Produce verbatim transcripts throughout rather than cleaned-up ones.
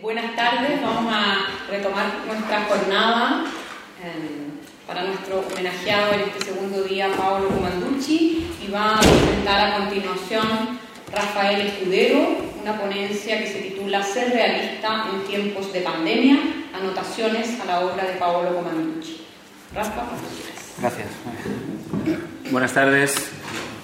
Buenas tardes, vamos a retomar nuestra jornada eh, para nuestro homenajeado en este segundo día, Paolo Comanducci, y va a presentar a continuación Rafael Escudero, una ponencia que se titula Ser realista en tiempos de pandemia, anotaciones a la obra de Paolo Comanducci. Rafa, gracias. Buenas tardes.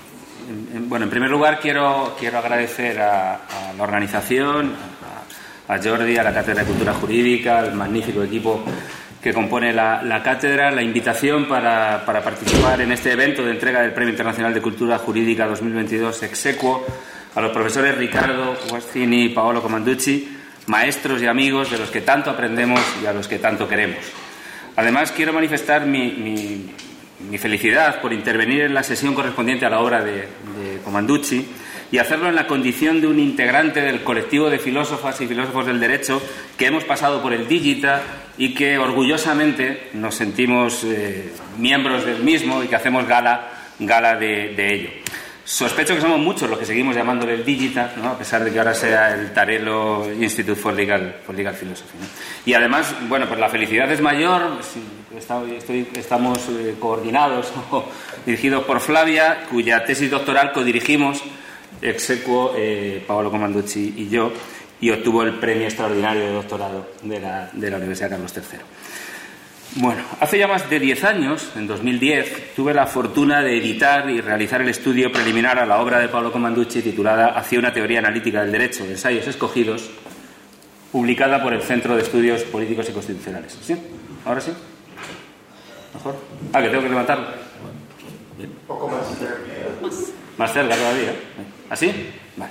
Bueno, en primer lugar quiero, quiero agradecer a, a la organización, a, a Jordi, a la Cátedra de Cultura Jurídica, al magnífico equipo que compone la, la cátedra, la invitación para, para participar en este evento de entrega del Premio Internacional de Cultura Jurídica dos mil veintidós exequo a los profesores Ricardo Guascini y Paolo Comanducci, maestros y amigos de los que tanto aprendemos y a los que tanto queremos. Además, quiero manifestar mi, mi, mi felicidad por intervenir en la sesión correspondiente a la obra de, de Comanducci y hacerlo en la condición de un integrante del colectivo de filósofas y filósofos del derecho que hemos pasado por el Digita y que orgullosamente nos sentimos eh, miembros del mismo y que hacemos gala, gala de, de ello. Sospecho que somos muchos los que seguimos llamándole el Digita, ¿no? A pesar de que ahora sea el Tarelo Institute for Legal, for Legal Philosophy, ¿no? Y además, bueno, pues la felicidad es mayor. Estoy, estamos eh, coordinados o dirigidos por Flavia, cuya tesis doctoral codirigimos exequo eh, Paolo Comanducci y yo, y obtuvo el premio extraordinario de doctorado de la, de la Universidad Carlos tercero. Bueno, hace ya más de diez años, en dos mil diez, tuve la fortuna de editar y realizar el estudio preliminar a la obra de Paolo Comanducci titulada Hacia una teoría analítica del derecho, ensayos escogidos, publicada por el Centro de Estudios Políticos y Constitucionales. ¿Sí? ¿Ahora sí? ¿Mejor? Ah, que tengo que levantarlo. Bien. Un poco más cerca. Más cerca todavía. ¿Así? Vale.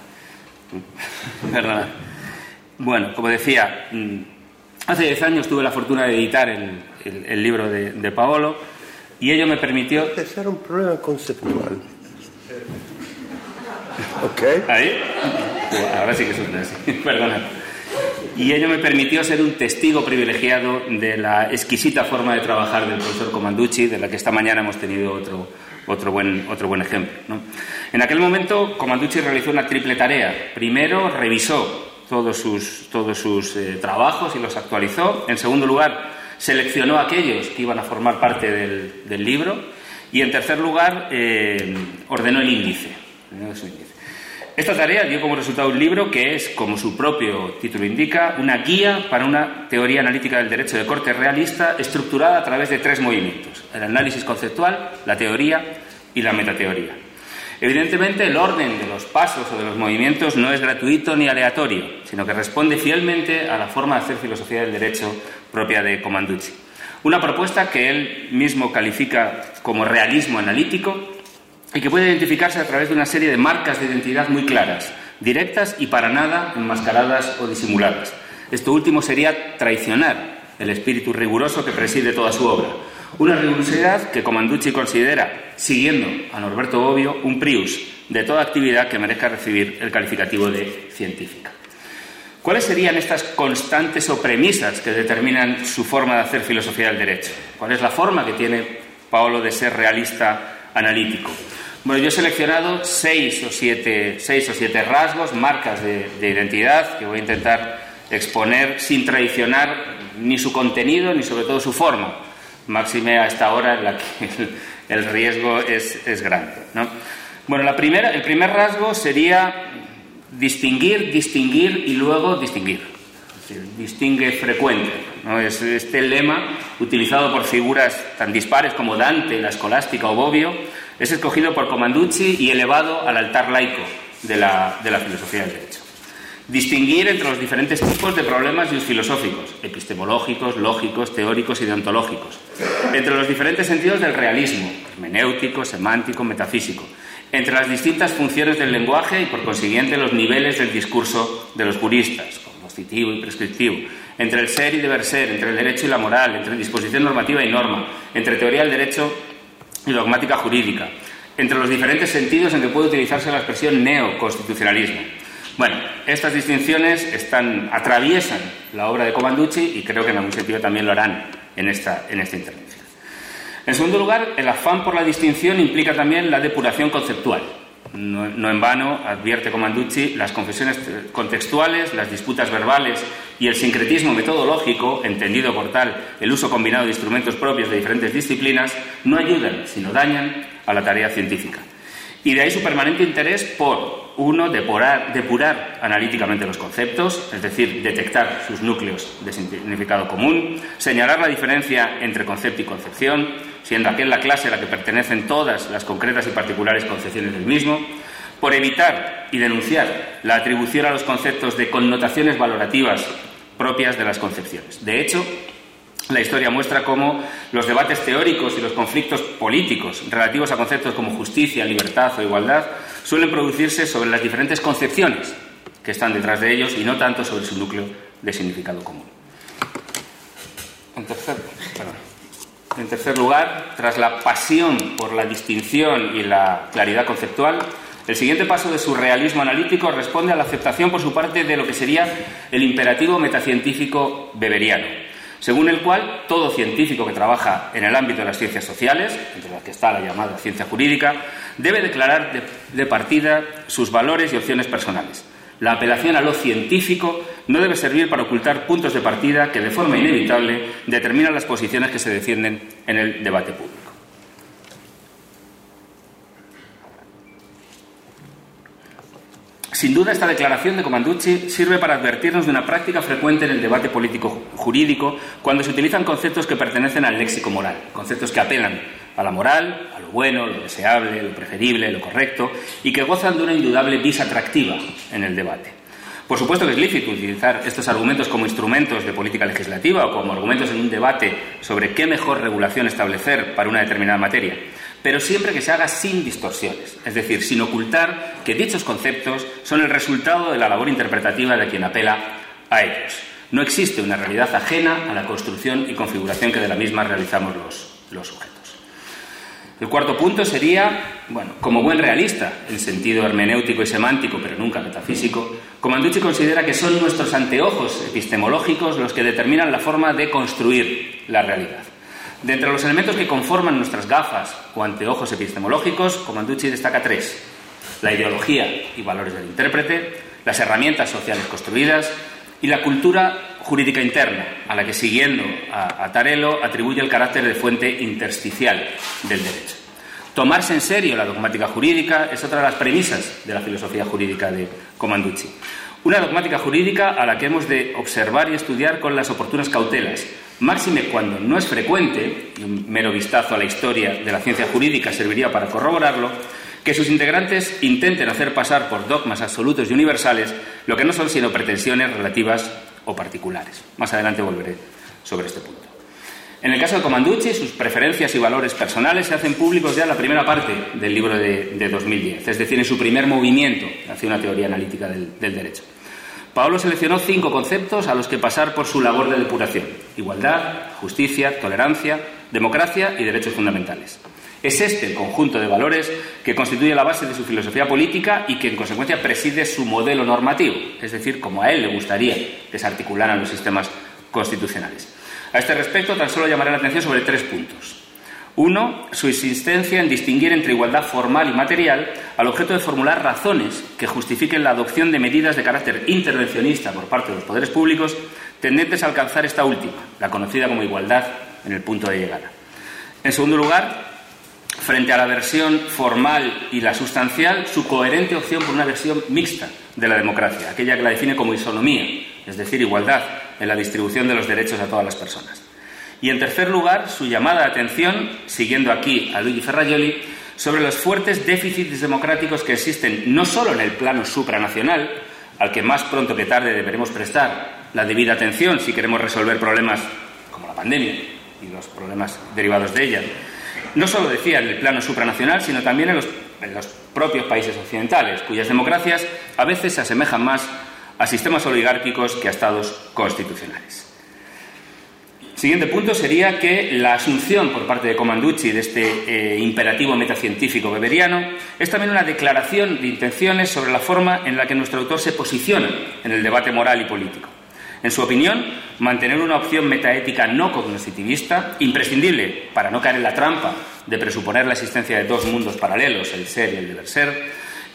Perdona. Bueno, como decía, hace diez años tuve la fortuna de editar el, el, el libro de, de Paolo y ello me permitió... Ese era un problema conceptual. ¿Ok? ¿Ahí? Bueno, ahora sí que es un así. Perdona. Y ello me permitió ser un testigo privilegiado de la exquisita forma de trabajar del profesor Comanducci, de la que esta mañana hemos tenido otro, otro, buen, otro buen ejemplo, ¿no? En aquel momento, Comanducci realizó una triple tarea. Primero, revisó todos sus, todos sus eh, trabajos y los actualizó. En segundo lugar, seleccionó aquellos que iban a formar parte del, del libro. Y en tercer lugar, eh, ordenó el índice. Ordenó su índice. Esta tarea dio como resultado un libro que es, como su propio título indica, una guía para una teoría analítica del derecho de corte realista estructurada a través de tres movimientos: el análisis conceptual, la teoría y la metateoría. Evidentemente, el orden de los pasos o de los movimientos no es gratuito ni aleatorio, sino que responde fielmente a la forma de hacer filosofía del derecho propia de Comanducci. Una propuesta que él mismo califica como realismo analítico y que puede identificarse a través de una serie de marcas de identidad muy claras, directas y para nada enmascaradas o disimuladas. Esto último sería traicionar el espíritu riguroso que preside toda su obra. Una rigurosidad que Comanducci considera, siguiendo a Norberto Bobbio, un prius de toda actividad que merezca recibir el calificativo de científica. ¿Cuáles serían estas constantes o premisas que determinan su forma de hacer filosofía del derecho? ¿Cuál es la forma que tiene Paolo de ser realista analítico? Bueno, yo he seleccionado seis o siete, seis o siete rasgos, marcas de, de identidad que voy a intentar exponer sin traicionar ni su contenido ni sobre todo su forma, máxime a esta hora en la que el, el riesgo es, es grande, ¿no? Bueno, la primera, el primer rasgo sería distinguir, distinguir y luego distinguir. Es decir, distingue frecuente, ¿no? Es este lema utilizado por figuras tan dispares como Dante, la escolástica o Bobbio. Es escogido por Comanducci y elevado al altar laico de la, de la filosofía del derecho. Distinguir entre los diferentes tipos de problemas filosóficos, epistemológicos, lógicos, teóricos y deontológicos. Entre los diferentes sentidos del realismo, hermenéutico, semántico, metafísico. Entre las distintas funciones del lenguaje y, por consiguiente, los niveles del discurso de los juristas, positivo y prescriptivo. Entre el ser y deber ser, entre el derecho y la moral, entre disposición normativa y norma, entre teoría del derecho y dogmática jurídica, entre los diferentes sentidos en que puede utilizarse la expresión neoconstitucionalismo. Bueno, estas distinciones están, atraviesan la obra de Comanducci y creo que en algún sentido también lo harán en esta, en esta intervención. En segundo lugar, el afán por la distinción implica también la depuración conceptual. No, no en vano, advierte Commanducci, las confesiones contextuales, las disputas verbales y el sincretismo metodológico, entendido por tal el uso combinado de instrumentos propios de diferentes disciplinas, no ayudan, sino dañan a la tarea científica. Y de ahí su permanente interés por, uno, depurar, depurar analíticamente los conceptos, es decir, detectar sus núcleos de significado común, señalar la diferencia entre concepto y concepción, siendo aquel la clase a la que pertenecen todas las concretas y particulares concepciones del mismo, por evitar y denunciar la atribución a los conceptos de connotaciones valorativas propias de las concepciones. De hecho, la historia muestra cómo los debates teóricos y los conflictos políticos relativos a conceptos como justicia, libertad o igualdad suelen producirse sobre las diferentes concepciones que están detrás de ellos y no tanto sobre su núcleo de significado común. En tercer, perdón. En tercer lugar, tras la pasión por la distinción y la claridad conceptual, el siguiente paso de su realismo analítico responde a la aceptación por su parte de lo que sería el imperativo metacientífico weberiano, según el cual todo científico que trabaja en el ámbito de las ciencias sociales, entre las que está la llamada ciencia jurídica, debe declarar de, de partida sus valores y opciones personales. La apelación a lo científico no debe servir para ocultar puntos de partida que, de forma inevitable, determinan las posiciones que se defienden en el debate público. Sin duda, esta declaración de Commanducci sirve para advertirnos de una práctica frecuente en el debate político-jurídico cuando se utilizan conceptos que pertenecen al léxico moral, conceptos que apelan a la moral, a lo bueno, lo deseable, lo preferible, lo correcto, y que gozan de una indudable vis atractiva en el debate. Por supuesto que es lícito utilizar estos argumentos como instrumentos de política legislativa o como argumentos en un debate sobre qué mejor regulación establecer para una determinada materia, pero siempre que se haga sin distorsiones, es decir, sin ocultar que dichos conceptos son el resultado de la labor interpretativa de quien apela a ellos. No existe una realidad ajena a la construcción y configuración que de la misma realizamos los, los sujetos. El cuarto punto sería, bueno, como buen realista, en sentido hermenéutico y semántico, pero nunca metafísico, Commanducci considera que son nuestros anteojos epistemológicos los que determinan la forma de construir la realidad. De entre los elementos que conforman nuestras gafas o anteojos epistemológicos, Commanducci destaca tres: la ideología y valores del intérprete, las herramientas sociales construidas y la cultura jurídica interna, a la que, siguiendo a, a Tarello, atribuye el carácter de fuente intersticial del derecho. Tomarse en serio la dogmática jurídica es otra de las premisas de la filosofía jurídica de Commanducci. Una dogmática jurídica a la que hemos de observar y estudiar con las oportunas cautelas, máxime cuando no es frecuente, y un mero vistazo a la historia de la ciencia jurídica serviría para corroborarlo, que sus integrantes intenten hacer pasar por dogmas absolutos y universales lo que no son sino pretensiones relativas o particulares. Más adelante volveré sobre este punto. En el caso de Commanducci, sus preferencias y valores personales se hacen públicos ya en la primera parte del libro de, de dos mil diez, es decir, en su primer movimiento hacia una teoría analítica del, del derecho. Paolo seleccionó cinco conceptos a los que pasar por su labor de depuración: igualdad, justicia, tolerancia, democracia y derechos fundamentales. Es este el conjunto de valores que constituye la base de su filosofía política y que, en consecuencia, preside su modelo normativo, es decir, como a él le gustaría que se articularan los sistemas constitucionales. A este respecto, tan solo llamaré la atención sobre tres puntos. Uno, su insistencia en distinguir entre igualdad formal y material al objeto de formular razones que justifiquen la adopción de medidas de carácter intervencionista por parte de los poderes públicos tendentes a alcanzar esta última, la conocida como igualdad en el punto de llegada. En segundo lugar, frente a la versión formal y la sustancial, su coherente opción por una versión mixta de la democracia, aquella que la define como isonomía, es decir, igualdad en la distribución de los derechos a todas las personas. Y en tercer lugar, su llamada de atención, siguiendo aquí a Luigi Ferrajoli, sobre los fuertes déficits democráticos que existen no solo en el plano supranacional, al que más pronto que tarde deberemos prestar la debida atención si queremos resolver problemas como la pandemia y los problemas derivados de ella. No solo, decía, en el plano supranacional, sino también en los, en los propios países occidentales, cuyas democracias a veces se asemejan más a sistemas oligárquicos que a estados constitucionales. Siguiente punto sería que la asunción por parte de Commanducci de este eh, imperativo metacientífico weberiano es también una declaración de intenciones sobre la forma en la que nuestro autor se posiciona en el debate moral y político. En su opinión, mantener una opción metaética no cognitivista, imprescindible para no caer en la trampa de presuponer la existencia de dos mundos paralelos, el ser y el deber ser,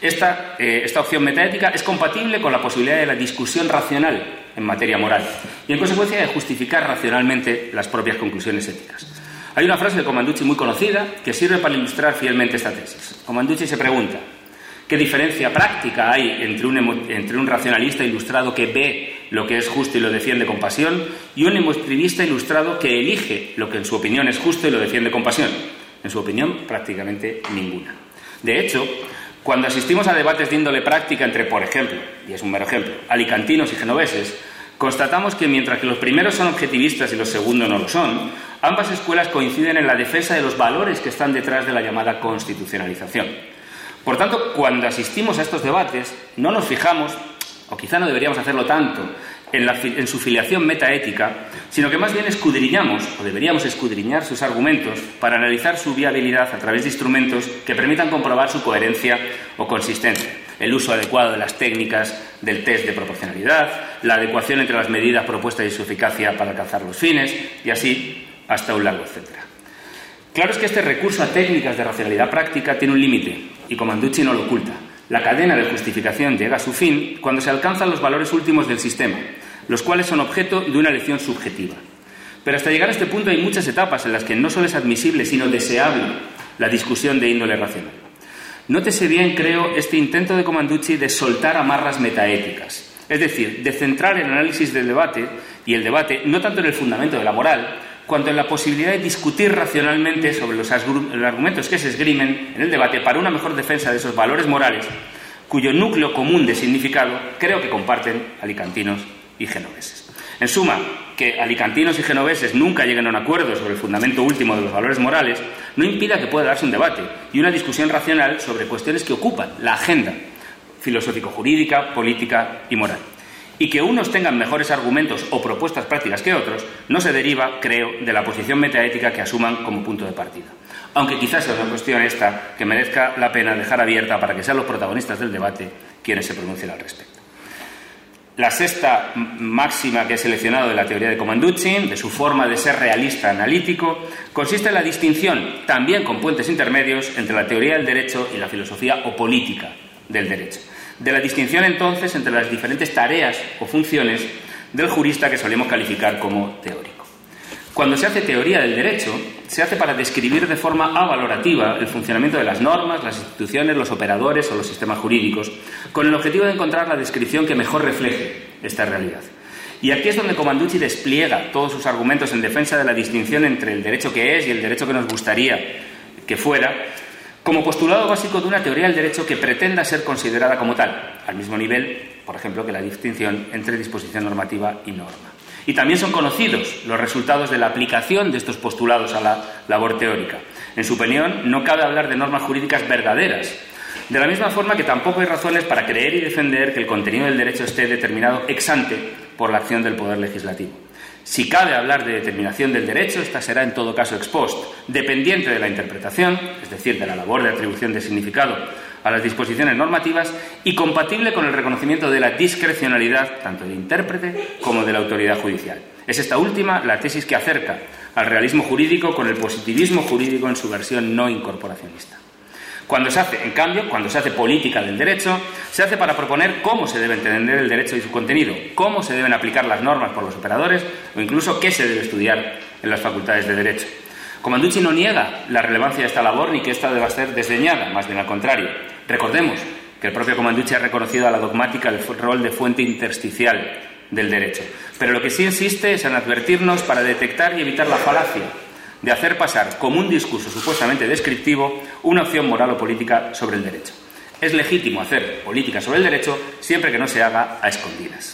Esta, eh, esta opción metaética es compatible con la posibilidad de la discusión racional en materia moral y, en consecuencia, de justificar racionalmente las propias conclusiones éticas. Hay una frase de Commanducci muy conocida que sirve para ilustrar fielmente esta tesis. Commanducci se pregunta: ¿qué diferencia práctica hay entre un, entre un racionalista ilustrado que ve lo que es justo y lo defiende con pasión y un emotivista ilustrado que elige lo que en su opinión es justo y lo defiende con pasión? En su opinión, prácticamente ninguna. De hecho, cuando asistimos a debates de índole práctica entre, por ejemplo, y es un mero ejemplo, alicantinos y genoveses, constatamos que mientras que los primeros son objetivistas y los segundos no lo son, ambas escuelas coinciden en la defensa de los valores que están detrás de la llamada constitucionalización. Por tanto, cuando asistimos a estos debates, no nos fijamos, o quizá no deberíamos hacerlo tanto, en, la, en su filiación metaética, sino que más bien escudriñamos, o deberíamos escudriñar sus argumentos para analizar su viabilidad a través de instrumentos que permitan comprobar su coherencia o consistencia. El uso adecuado de las técnicas del test de proporcionalidad, la adecuación entre las medidas propuestas y su eficacia para alcanzar los fines, y así hasta un largo etcétera. Claro es que este recurso a técnicas de racionalidad práctica tiene un límite, y Commanducci no lo oculta. La cadena de justificación llega a su fin cuando se alcanzan los valores últimos del sistema, los cuales son objeto de una elección subjetiva. Pero hasta llegar a este punto hay muchas etapas en las que no solo es admisible, sino deseable la discusión de índole racional. Nótese bien, creo, este intento de Commanducci de soltar amarras metaéticas, es decir, de centrar el análisis del debate y el debate no tanto en el fundamento de la moral, cuanto en la posibilidad de discutir racionalmente sobre los argumentos que se esgrimen en el debate para una mejor defensa de esos valores morales, cuyo núcleo común de significado creo que comparten alicantinos y genoveses. En suma, que alicantinos y genoveses nunca lleguen a un acuerdo sobre el fundamento último de los valores morales no impida que pueda darse un debate y una discusión racional sobre cuestiones que ocupan la agenda filosófico-jurídica, política y moral. Y que unos tengan mejores argumentos o propuestas prácticas que otros no se deriva, creo, de la posición metaética que asuman como punto de partida. Aunque quizás sea una cuestión esta que merezca la pena dejar abierta para que sean los protagonistas del debate quienes se pronuncien al respecto. La sexta máxima que he seleccionado de la teoría de Commanducci, de su forma de ser realista analítico, consiste en la distinción, también con puentes intermedios, entre la teoría del derecho y la filosofía o política del derecho. De la distinción, entonces, entre las diferentes tareas o funciones del jurista que solemos calificar como teórico. Cuando se hace teoría del derecho, se hace para describir de forma avalorativa el funcionamiento de las normas, las instituciones, los operadores o los sistemas jurídicos, con el objetivo de encontrar la descripción que mejor refleje esta realidad. Y aquí es donde Commanducci despliega todos sus argumentos en defensa de la distinción entre el derecho que es y el derecho que nos gustaría que fuera, como postulado básico de una teoría del derecho que pretenda ser considerada como tal, al mismo nivel, por ejemplo, que la distinción entre disposición normativa y norma. Y también son conocidos los resultados de la aplicación de estos postulados a la labor teórica. En su opinión, no cabe hablar de normas jurídicas verdaderas, de la misma forma que tampoco hay razones para creer y defender que el contenido del derecho esté determinado ex ante por la acción del Poder Legislativo. Si cabe hablar de determinación del derecho, esta será en todo caso ex post, dependiente de la interpretación, es decir, de la labor de atribución de significado a las disposiciones normativas, y compatible con el reconocimiento de la discrecionalidad tanto del intérprete como de la autoridad judicial. Es esta última la tesis que acerca al realismo jurídico con el positivismo jurídico en su versión no incorporacionista. Cuando se hace, en cambio, cuando se hace política del derecho, se hace para proponer cómo se debe entender el derecho y su contenido, cómo se deben aplicar las normas por los operadores o incluso qué se debe estudiar en las facultades de derecho. Commanducci no niega la relevancia de esta labor ni que ésta deba ser desdeñada, más bien al contrario. Recordemos que el propio Commanducci ha reconocido a la dogmática el rol de fuente intersticial del derecho, pero lo que sí insiste es en advertirnos para detectar y evitar la falacia de hacer pasar como un discurso supuestamente descriptivo una opción moral o política sobre el derecho. Es legítimo hacer política sobre el derecho siempre que no se haga a escondidas.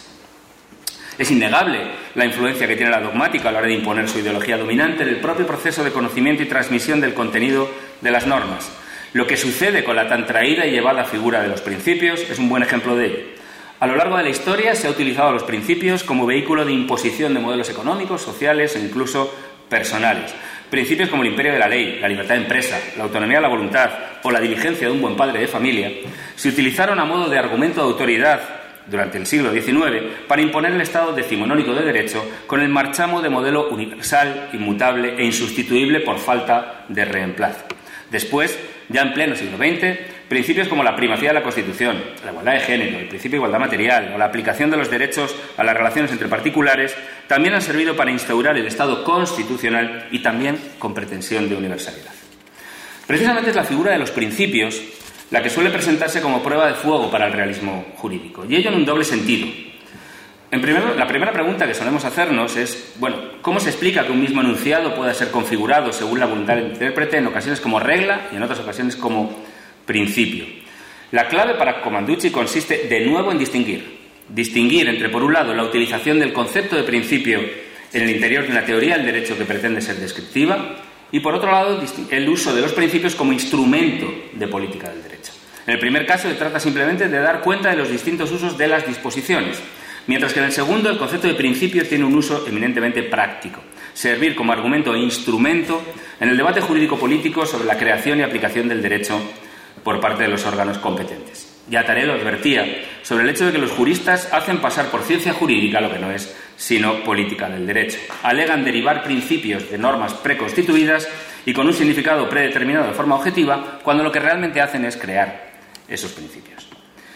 Es innegable la influencia que tiene la dogmática a la hora de imponer su ideología dominante en el propio proceso de conocimiento y transmisión del contenido de las normas. Lo que sucede con la tan traída y llevada figura de los principios es un buen ejemplo de ello. A lo largo de la historia se ha utilizado a los principios como vehículo de imposición de modelos económicos, sociales e incluso personales. Principios como el imperio de la ley, la libertad de empresa, la autonomía de la voluntad o la diligencia de un buen padre de familia se utilizaron a modo de argumento de autoridad durante el siglo diecinueve para imponer el Estado decimonónico de derecho con el marchamo de modelo universal, inmutable e insustituible por falta de reemplazo. Después, ya en pleno siglo veinte, principios como la primacía de la Constitución, la igualdad de género, el principio de igualdad material o la aplicación de los derechos a las relaciones entre particulares también han servido para instaurar el Estado constitucional y también con pretensión de universalidad. Precisamente es la figura de los principios la que suele presentarse como prueba de fuego para el realismo jurídico, y ello en un doble sentido. En primer, la primera pregunta que solemos hacernos es, bueno, ¿cómo se explica que un mismo enunciado pueda ser configurado según la voluntad del intérprete en ocasiones como regla y en otras ocasiones como principio? La clave para Commanducci consiste de nuevo en distinguir. Distinguir entre, por un lado, la utilización del concepto de principio en el interior de una teoría del derecho que pretende ser descriptiva y, por otro lado, el uso de los principios como instrumento de política del derecho. En el primer caso se trata simplemente de dar cuenta de los distintos usos de las disposiciones, mientras que en el segundo el concepto de principio tiene un uso eminentemente práctico, servir como argumento e instrumento en el debate jurídico-político sobre la creación y aplicación del derecho por parte de los órganos competentes. Ya Tarello advertía sobre el hecho de que los juristas hacen pasar por ciencia jurídica lo que no es sino política del derecho. Alegan derivar principios de normas preconstituidas y con un significado predeterminado de forma objetiva, cuando lo que realmente hacen es crear esos principios.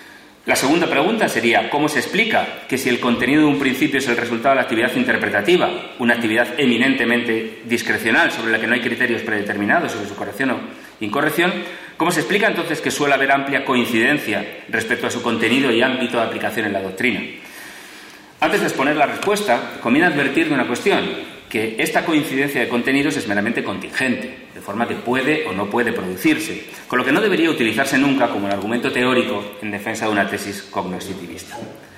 La segunda pregunta sería, ¿cómo se explica que si el contenido de un principio es el resultado de la actividad interpretativa, una actividad eminentemente discrecional sobre la que no hay criterios predeterminados sobre su corrección o incorrección, cómo se explica entonces que suele haber amplia coincidencia respecto a su contenido y ámbito de aplicación en la doctrina? Antes de exponer la respuesta, conviene advertir de una cuestión, que esta coincidencia de contenidos es meramente contingente, de forma que puede o no puede producirse, con lo que no debería utilizarse nunca como un argumento teórico en defensa de una tesis cognoscitivista.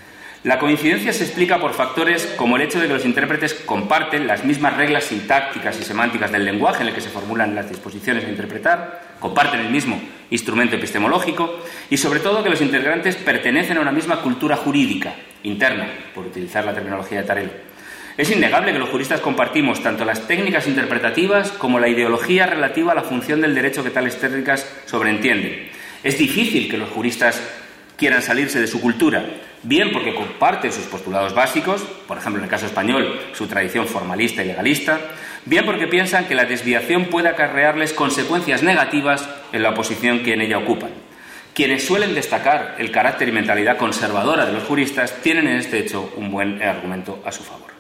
La coincidencia se explica por factores como el hecho de que los intérpretes comparten las mismas reglas sintácticas y semánticas del lenguaje en el que se formulan las disposiciones a interpretar, comparten el mismo instrumento epistemológico y, sobre todo, que los integrantes pertenecen a una misma cultura jurídica interna, por utilizar la terminología de Tarello. Es innegable que los juristas compartimos tanto las técnicas interpretativas como la ideología relativa a la función del derecho que tales técnicas sobreentienden. Es difícil que los juristas quieran salirse de su cultura, bien porque comparten sus postulados básicos, por ejemplo en el caso español, su tradición formalista y legalista, bien porque piensan que la desviación puede acarrearles consecuencias negativas en la posición que en ella ocupan. Quienes suelen destacar el carácter y mentalidad conservadora de los juristas tienen en este hecho un buen argumento a su favor.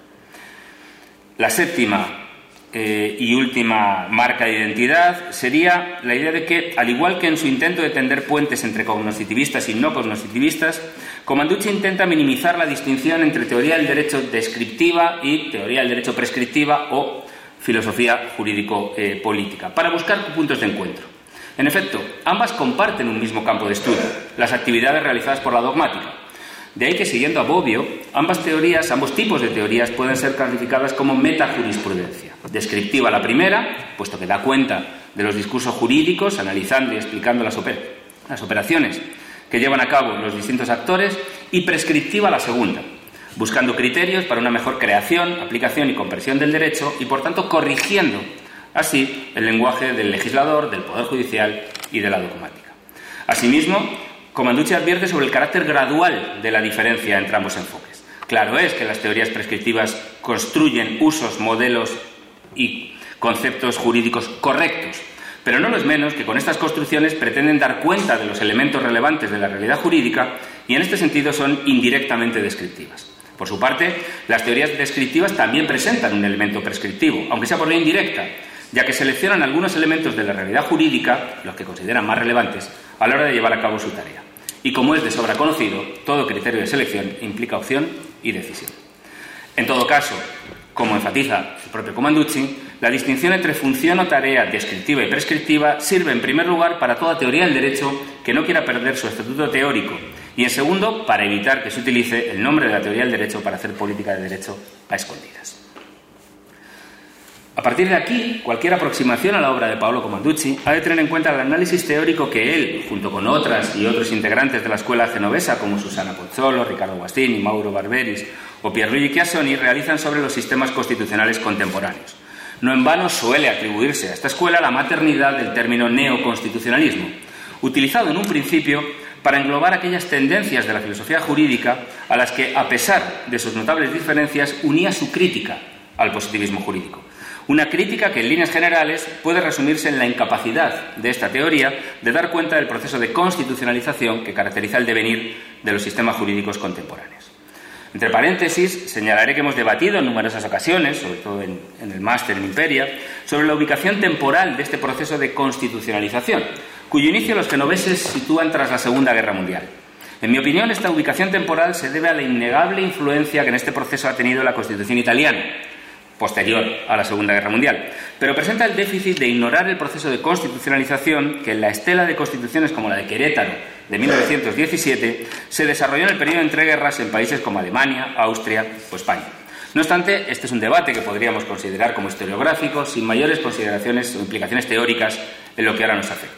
La séptima eh, y última marca de identidad sería la idea de que, al igual que en su intento de tender puentes entre cognoscitivistas y no cognoscitivistas, Commanducci intenta minimizar la distinción entre teoría del derecho descriptiva y teoría del derecho prescriptiva o filosofía jurídico-política, para buscar puntos de encuentro. En efecto, ambas comparten un mismo campo de estudio, las actividades realizadas por la dogmática. De ahí que, siguiendo a Bobbio, ambas teorías, ambos tipos de teorías pueden ser calificadas como metajurisprudencia. Descriptiva la primera, puesto que da cuenta de los discursos jurídicos, analizando y explicando las, oper- las operaciones que llevan a cabo los distintos actores, y prescriptiva la segunda, buscando criterios para una mejor creación, aplicación y comprensión del derecho y, por tanto, corrigiendo así el lenguaje del legislador, del Poder Judicial y de la dogmática. Asimismo, Commanducci advierte sobre el carácter gradual de la diferencia entre ambos enfoques. Claro es que las teorías prescriptivas construyen usos, modelos y conceptos jurídicos correctos, pero no lo es menos que con estas construcciones pretenden dar cuenta de los elementos relevantes de la realidad jurídica y en este sentido son indirectamente descriptivas. Por su parte, las teorías descriptivas también presentan un elemento prescriptivo, aunque sea por vía indirecta, ya que seleccionan algunos elementos de la realidad jurídica, los que consideran más relevantes, a la hora de llevar a cabo su tarea. Y como es de sobra conocido, todo criterio de selección implica opción y decisión. En todo caso, como enfatiza el propio Commanducci, la distinción entre función o tarea descriptiva y prescriptiva sirve en primer lugar para toda teoría del derecho que no quiera perder su estatuto teórico y en segundo para evitar que se utilice el nombre de la teoría del derecho para hacer política de derecho a escondidas. A partir de aquí, cualquier aproximación a la obra de Paolo Commanducci ha de tener en cuenta el análisis teórico que él, junto con otras y otros integrantes de la escuela genovesa como Susana Pozzolo, Riccardo Guastini, Mauro Barberis o Pierluigi Chiassoni, realizan sobre los sistemas constitucionales contemporáneos. No en vano suele atribuirse a esta escuela la maternidad del término neoconstitucionalismo, utilizado en un principio para englobar aquellas tendencias de la filosofía jurídica a las que, a pesar de sus notables diferencias, unía su crítica al positivismo jurídico. Una crítica que, en líneas generales, puede resumirse en la incapacidad de esta teoría de dar cuenta del proceso de constitucionalización que caracteriza el devenir de los sistemas jurídicos contemporáneos. Entre paréntesis, señalaré que hemos debatido en numerosas ocasiones, sobre todo en, en el máster en Imperia, sobre la ubicación temporal de este proceso de constitucionalización, cuyo inicio los genoveses sitúan tras la Segunda Guerra Mundial. En mi opinión, esta ubicación temporal se debe a la innegable influencia que en este proceso ha tenido la Constitución italiana, posterior a la Segunda Guerra Mundial, pero presenta el déficit de ignorar el proceso de constitucionalización que en la estela de constituciones como la de Querétaro de mil novecientos diecisiete se desarrolló en el periodo de entreguerras en países como Alemania, Austria o España. No obstante, este es un debate que podríamos considerar como historiográfico, sin mayores consideraciones o implicaciones teóricas en lo que ahora nos afecta.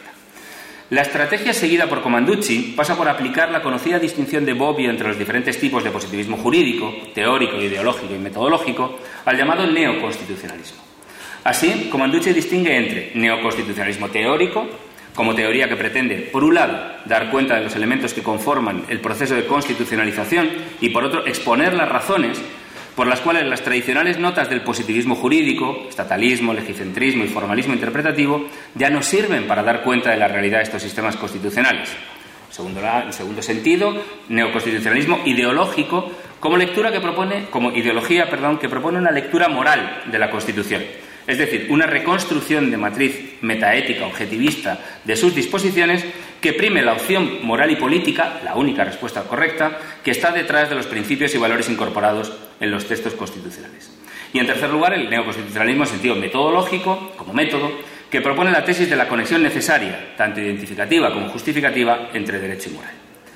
La estrategia seguida por Commanducci pasa por aplicar la conocida distinción de Bobbio entre los diferentes tipos de positivismo jurídico, teórico, ideológico y metodológico, al llamado neoconstitucionalismo. Así, Commanducci distingue entre neoconstitucionalismo teórico, como teoría que pretende, por un lado, dar cuenta de los elementos que conforman el proceso de constitucionalización y, por otro, exponer las razones por las cuales las tradicionales notas del positivismo jurídico, estatalismo, legicentrismo y formalismo interpretativo, ya no sirven para dar cuenta de la realidad de estos sistemas constitucionales. Segundo, en segundo sentido, neoconstitucionalismo ideológico como lectura que propone, como ideología, perdón, que propone una lectura moral de la Constitución. Es decir, una reconstrucción de matriz metaética objetivista de sus disposiciones que prime la opción moral y política, la única respuesta correcta, que está detrás de los principios y valores incorporados en los textos constitucionales. Y, en tercer lugar, el neoconstitucionalismo en sentido metodológico, como método, que propone la tesis de la conexión necesaria, tanto identificativa como justificativa, entre derecho y moral.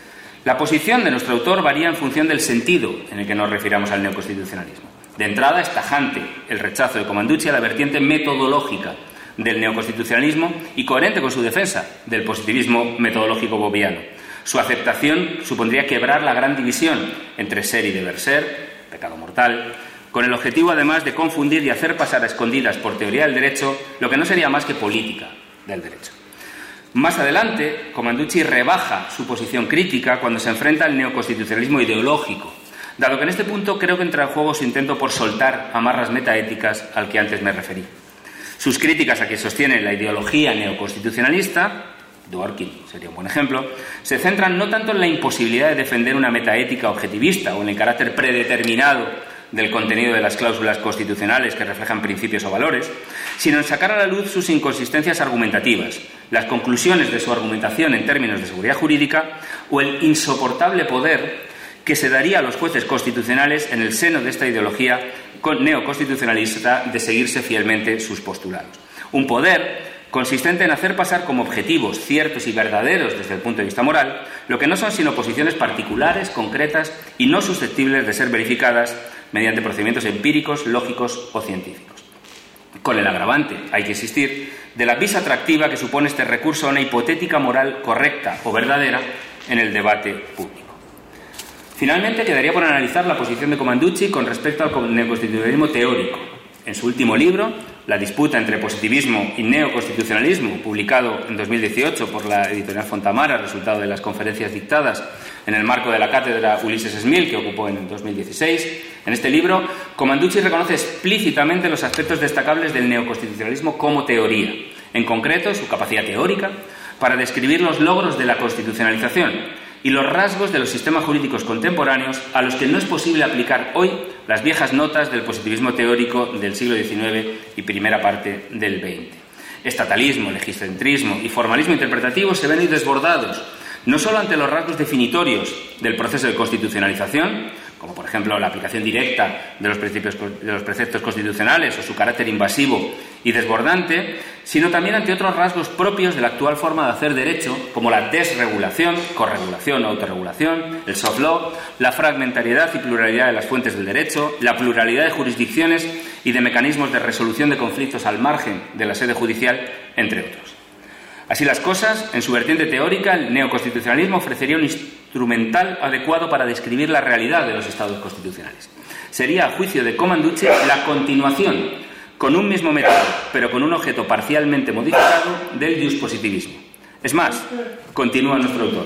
La posición de nuestro autor varía en función del sentido en el que nos refiramos al neoconstitucionalismo. De entrada, es tajante el rechazo de Commanducci a la vertiente metodológica del neoconstitucionalismo y coherente con su defensa del positivismo metodológico bobbiano. Su aceptación supondría quebrar la gran división entre ser y deber ser, pecado mortal, con el objetivo además de confundir y hacer pasar a escondidas por teoría del derecho lo que no sería más que política del derecho. Más adelante, Commanducci rebaja su posición crítica cuando se enfrenta al neoconstitucionalismo ideológico, dado que en este punto creo que entra en juego su intento por soltar amarras metaéticas al que antes me referí. Sus críticas a que sostiene la ideología neoconstitucionalista, Dworkin sería un buen ejemplo, se centran no tanto en la imposibilidad de defender una metaética objetivista o en el carácter predeterminado del contenido de las cláusulas constitucionales que reflejan principios o valores, sino en sacar a la luz sus inconsistencias argumentativas, las conclusiones de su argumentación en términos de seguridad jurídica o el insoportable poder que se daría a los jueces constitucionales en el seno de esta ideología neoconstitucionalista de seguirse fielmente sus postulados. Un poder consistente en hacer pasar como objetivos ciertos y verdaderos desde el punto de vista moral lo que no son sino posiciones particulares, concretas y no susceptibles de ser verificadas mediante procedimientos empíricos, lógicos o científicos. Con el agravante, hay que insistir, de la vis atractiva que supone este recurso a una hipotética moral correcta o verdadera en el debate público. Finalmente, quedaría por analizar la posición de Commanducci con respecto al neoconstitucionalismo teórico. En su último libro, La disputa entre positivismo y neoconstitucionalismo, publicado en dos mil dieciocho por la editorial Fontamara, resultado de las conferencias dictadas en el marco de la cátedra Ulises Smil, que ocupó en dos mil dieciséis, en este libro, Commanducci reconoce explícitamente los aspectos destacables del neoconstitucionalismo como teoría, en concreto su capacidad teórica para describir los logros de la constitucionalización y los rasgos de los sistemas jurídicos contemporáneos a los que no es posible aplicar hoy las viejas notas del positivismo teórico del siglo diecinueve y primera parte del veinte. Estatalismo, legicentrismo y formalismo interpretativo se ven desbordados, no solo ante los rasgos definitorios del proceso de constitucionalización, como por ejemplo la aplicación directa de los, principios, de los preceptos constitucionales o su carácter invasivo y desbordante, sino también ante otros rasgos propios de la actual forma de hacer derecho, como la desregulación, corregulación o autorregulación, el soft law, la fragmentariedad y pluralidad de las fuentes del derecho, la pluralidad de jurisdicciones y de mecanismos de resolución de conflictos al margen de la sede judicial, entre otros. Así las cosas, en su vertiente teórica, el neoconstitucionalismo ofrecería un instrumental adecuado para describir la realidad de los estados constitucionales. Sería, a juicio de Commanducci, la continuación, con un mismo método, pero con un objeto parcialmente modificado, del iuspositivismo. Es más, continúa nuestro autor,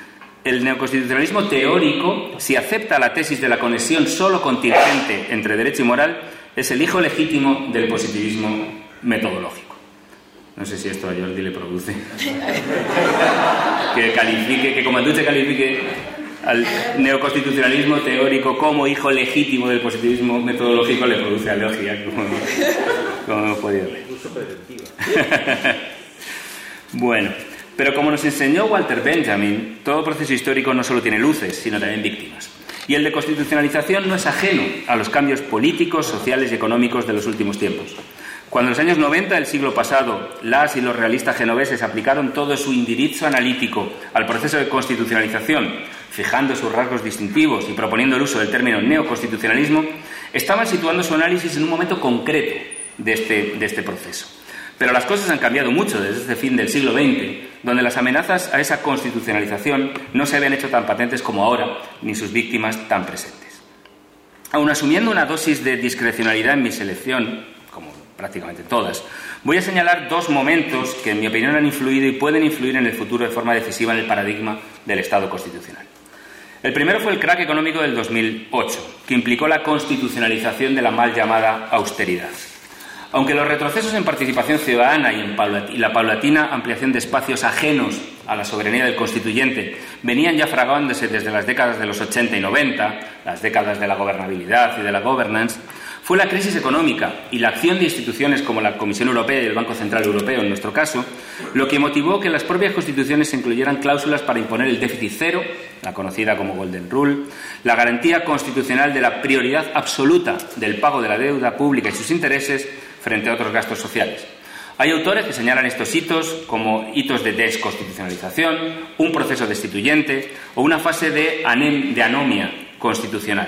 el neoconstitucionalismo teórico, si acepta la tesis de la conexión solo contingente entre derecho y moral, es el hijo legítimo del positivismo metodológico. No sé si esto a Jordi le produce. Que califique, que Comandutxi califique al neoconstitucionalismo teórico como hijo legítimo del positivismo metodológico le produce alergia, como, como hemos podido ver. Incluso preventiva. Bueno, pero como nos enseñó Walter Benjamin, todo proceso histórico no solo tiene luces, sino también víctimas. Y el de constitucionalización no es ajeno a los cambios políticos, sociales y económicos de los últimos tiempos. Cuando en los años noventa del siglo pasado las y los realistas genoveses aplicaron todo su indirizzo analítico al proceso de constitucionalización, fijando sus rasgos distintivos y proponiendo el uso del término neoconstitucionalismo, estaban situando su análisis en un momento concreto de este, de este proceso. Pero las cosas han cambiado mucho desde este fin del siglo veinte, donde las amenazas a esa constitucionalización no se habían hecho tan patentes como ahora, ni sus víctimas tan presentes. Aun asumiendo una dosis de discrecionalidad en mi selección, como prácticamente todas, voy a señalar dos momentos que en mi opinión han influido y pueden influir en el futuro de forma decisiva en el paradigma del Estado constitucional. El primero fue el crack económico del dos mil ocho, que implicó la constitucionalización de la mal llamada austeridad. Aunque los retrocesos en participación ciudadana y, en paulat- y la paulatina ampliación de espacios ajenos a la soberanía del constituyente venían ya fraguándose desde las décadas de los ochenta y noventa, las décadas de la gobernabilidad y de la governance, fue la crisis económica y la acción de instituciones como la Comisión Europea y el Banco Central Europeo, en nuestro caso, lo que motivó que en las propias constituciones se incluyeran cláusulas para imponer el déficit cero, la conocida como Golden Rule, la garantía constitucional de la prioridad absoluta del pago de la deuda pública y sus intereses frente a otros gastos sociales. Hay autores que señalan estos hitos como hitos de desconstitucionalización, un proceso destituyente o una fase de, anem- de anomia constitucional.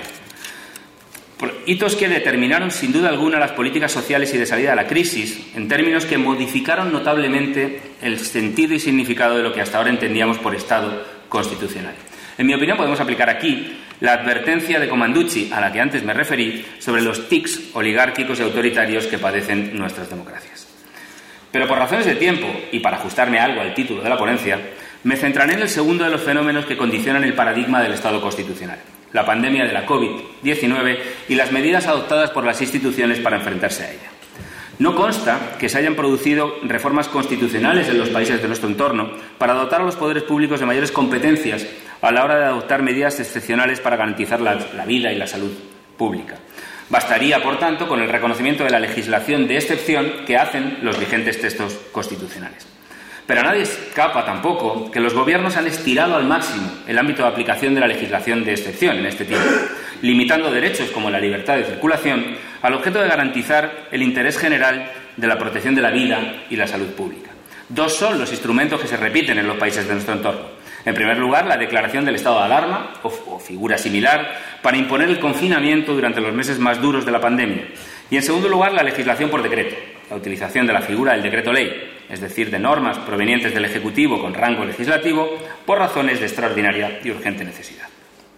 Hitos que determinaron sin duda alguna las políticas sociales y de salida de la crisis, en términos que modificaron notablemente el sentido y significado de lo que hasta ahora entendíamos por Estado constitucional. En mi opinión, podemos aplicar aquí la advertencia de Comandutxi, a la que antes me referí, sobre los tics oligárquicos y autoritarios que padecen nuestras democracias. Pero por razones de tiempo, y para ajustarme algo al título de la ponencia, me centraré en el segundo de los fenómenos que condicionan el paradigma del Estado constitucional, la pandemia de la COVID diecinueve y las medidas adoptadas por las instituciones para enfrentarse a ella. No consta que se hayan producido reformas constitucionales en los países de nuestro entorno para dotar a los poderes públicos de mayores competencias a la hora de adoptar medidas excepcionales para garantizar la, la vida y la salud pública. Bastaría, por tanto, con el reconocimiento de la legislación de excepción que hacen los vigentes textos constitucionales. Pero a nadie escapa tampoco que los gobiernos han estirado al máximo el ámbito de aplicación de la legislación de excepción en este tiempo, limitando derechos como la libertad de circulación al objeto de garantizar el interés general de la protección de la vida y la salud pública. Dos son los instrumentos que se repiten en los países de nuestro entorno. En primer lugar, la declaración del estado de alarma, o, o figura similar, para imponer el confinamiento durante los meses más duros de la pandemia. Y en segundo lugar, la legislación por decreto, la utilización de la figura del decreto ley, es decir, de normas provenientes del Ejecutivo con rango legislativo por razones de extraordinaria y urgente necesidad.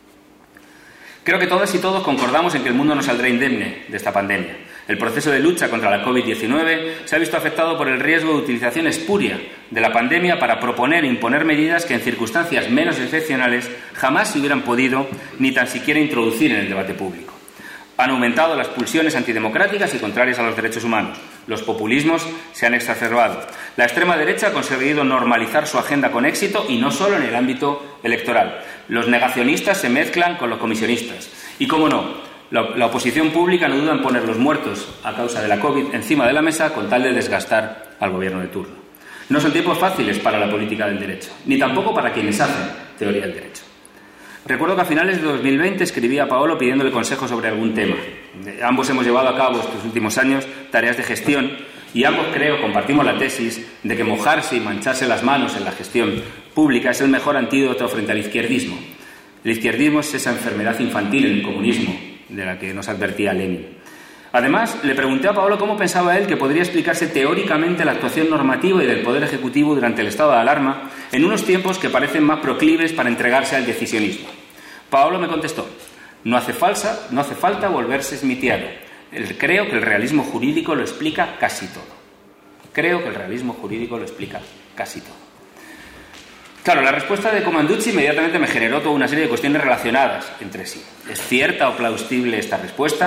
Creo que todas y todos concordamos en que el mundo no saldrá indemne de esta pandemia. El proceso de lucha contra la COVID diecinueve se ha visto afectado por el riesgo de utilización espuria de la pandemia para proponer e imponer medidas que en circunstancias menos excepcionales jamás se hubieran podido ni tan siquiera introducir en el debate público. Han aumentado las pulsiones antidemocráticas y contrarias a los derechos humanos. Los populismos se han exacerbado. La extrema derecha ha conseguido normalizar su agenda con éxito y no solo en el ámbito electoral. Los negacionistas se mezclan con los comisionistas. Y, cómo no, la, la oposición pública no duda en poner los muertos a causa de la COVID encima de la mesa con tal de desgastar al gobierno de turno. No son tiempos fáciles para la política del derecho, ni tampoco para quienes hacen teoría del derecho. Recuerdo que a finales de dos mil veinte escribí a Paolo pidiéndole consejo sobre algún tema. Ambos hemos llevado a cabo estos últimos años tareas de gestión y ambos, creo, compartimos la tesis de que mojarse y mancharse las manos en la gestión pública es el mejor antídoto frente al izquierdismo. El izquierdismo es esa enfermedad infantil en el comunismo de la que nos advertía Lenin. Además, le pregunté a Paolo cómo pensaba él que podría explicarse teóricamente la actuación normativa y del Poder Ejecutivo durante el estado de alarma en unos tiempos que parecen más proclives para entregarse al decisionismo. Paolo me contestó: no hace, falsa, no hace falta volverse smithiano. Creo que el realismo jurídico lo explica casi todo. Creo que el realismo jurídico lo explica casi todo. Claro, la respuesta de Comandutxi inmediatamente me generó toda una serie de cuestiones relacionadas entre sí. ¿Es cierta o plausible esta respuesta?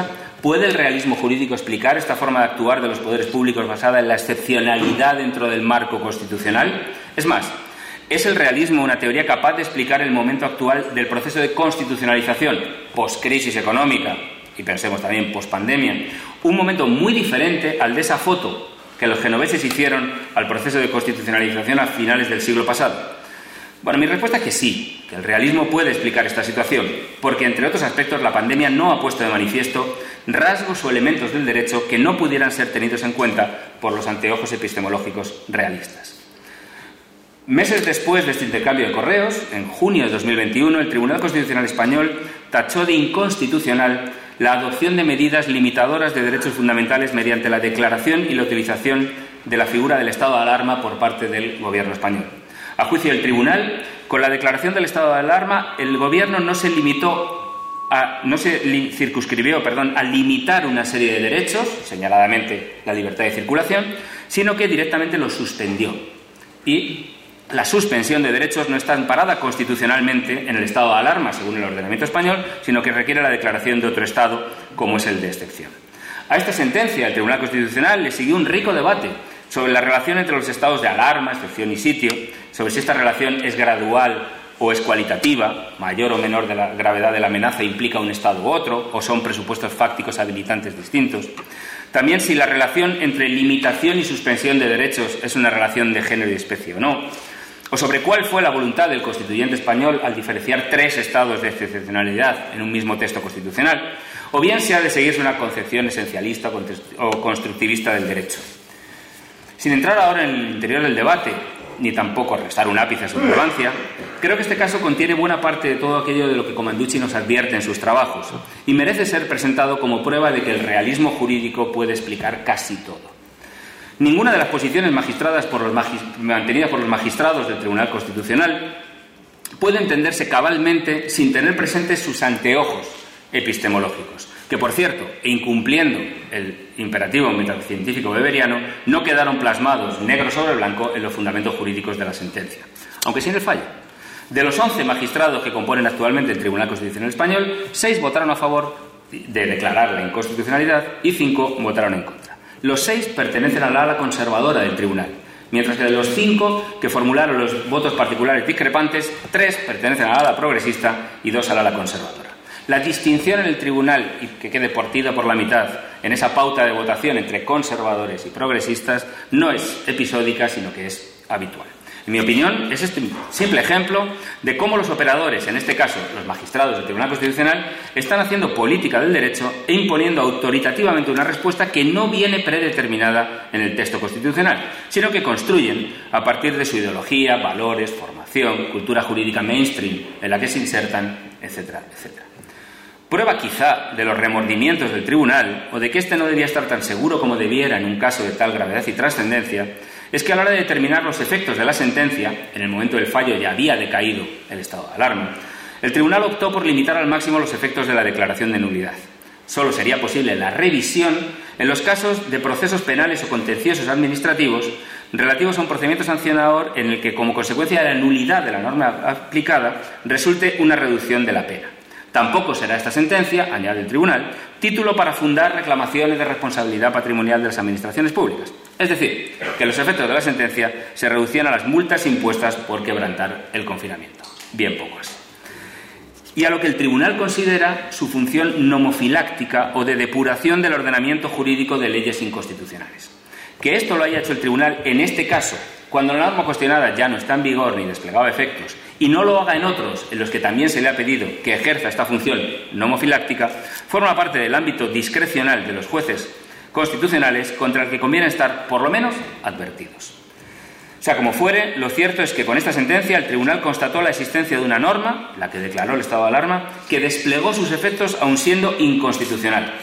¿Puede el realismo jurídico explicar esta forma de actuar de los poderes públicos basada en la excepcionalidad dentro del marco constitucional? Es más, ¿es el realismo una teoría capaz de explicar el momento actual del proceso de constitucionalización, post-crisis económica, y pensemos también post-pandemia, un momento muy diferente al de esa foto que los genoveses hicieron al proceso de constitucionalización a finales del siglo pasado? Bueno, mi respuesta es que sí, que el realismo puede explicar esta situación, porque entre otros aspectos la pandemia no ha puesto de manifiesto rasgos o elementos del derecho que no pudieran ser tenidos en cuenta por los anteojos epistemológicos realistas. Meses después de este intercambio de correos, en junio de dos mil veintiuno, el Tribunal Constitucional Español tachó de inconstitucional la adopción de medidas limitadoras de derechos fundamentales mediante la declaración y la utilización de la figura del estado de alarma por parte del Gobierno español. A juicio del Tribunal, con la declaración del estado de alarma, el Gobierno no se limitó a, no se li, circunscribió, perdón, a limitar una serie de derechos, señaladamente la libertad de circulación, sino que directamente los suspendió. Y la suspensión de derechos no está amparada constitucionalmente en el estado de alarma, según el ordenamiento español, sino que requiere la declaración de otro estado, como es el de excepción. A esta sentencia, el Tribunal Constitucional le siguió un rico debate sobre la relación entre los estados de alarma, excepción y sitio, sobre si esta relación es gradual o es cualitativa, mayor o menor de la gravedad de la amenaza implica un estado u otro, o son presupuestos fácticos habilitantes distintos. También si la relación entre limitación y suspensión de derechos es una relación de género y especie o no, o sobre cuál fue la voluntad del constituyente español al diferenciar tres estados de excepcionalidad en un mismo texto constitucional, o bien si ha de seguirse una concepción esencialista o constructivista del derecho. Sin entrar ahora en el interior del debate, ni tampoco restar un ápice a su relevancia, creo que este caso contiene buena parte de todo aquello de lo que Commanducci nos advierte en sus trabajos y merece ser presentado como prueba de que el realismo jurídico puede explicar casi todo. Ninguna de las posiciones magistradas por los magis- mantenidas por los magistrados del Tribunal Constitucional puede entenderse cabalmente sin tener presentes sus anteojos epistemológicos, que, por cierto, e incumpliendo el imperativo metafísico weberiano, no quedaron plasmados negro sobre blanco en los fundamentos jurídicos de la sentencia, aunque sin el fallo. De los once magistrados que componen actualmente el Tribunal Constitucional Español, seis votaron a favor de declarar la inconstitucionalidad y cinco votaron en contra. Los seis pertenecen al ala conservadora del Tribunal, mientras que de los cinco que formularon los votos particulares discrepantes, tres pertenecen al ala progresista y dos al ala conservadora. La distinción en el tribunal, y que quede partida por la mitad en esa pauta de votación entre conservadores y progresistas, no es episódica, sino que es habitual. En mi opinión, es este simple ejemplo de cómo los operadores, en este caso los magistrados del Tribunal Constitucional, están haciendo política del derecho e imponiendo autoritativamente una respuesta que no viene predeterminada en el texto constitucional, sino que construyen a partir de su ideología, valores, formación, cultura jurídica mainstream en la que se insertan, etcétera, etcétera. Prueba quizá de los remordimientos del tribunal o de que éste no debía estar tan seguro como debiera en un caso de tal gravedad y trascendencia es que a la hora de determinar los efectos de la sentencia, en el momento del fallo ya había decaído el estado de alarma, el tribunal optó por limitar al máximo los efectos de la declaración de nulidad. Solo sería posible la revisión en los casos de procesos penales o contenciosos administrativos relativos a un procedimiento sancionador en el que, como consecuencia de la nulidad de la norma aplicada, resulte una reducción de la pena. Tampoco será esta sentencia, añade el tribunal, título para fundar reclamaciones de responsabilidad patrimonial de las administraciones públicas. Es decir, que los efectos de la sentencia se reducían a las multas impuestas por quebrantar el confinamiento. Bien pocos. Y a lo que el tribunal considera su función nomofiláctica o de depuración del ordenamiento jurídico de leyes inconstitucionales. Que esto lo haya hecho el tribunal en este caso, cuando la norma cuestionada ya no está en vigor ni desplegaba efectos, y no lo haga en otros en los que también se le ha pedido que ejerza esta función nomofiláctica, forma parte del ámbito discrecional de los jueces constitucionales contra el que conviene estar, por lo menos, advertidos. O sea, como fuere, lo cierto es que con esta sentencia el tribunal constató la existencia de una norma, la que declaró el estado de alarma, que desplegó sus efectos aun siendo inconstitucional.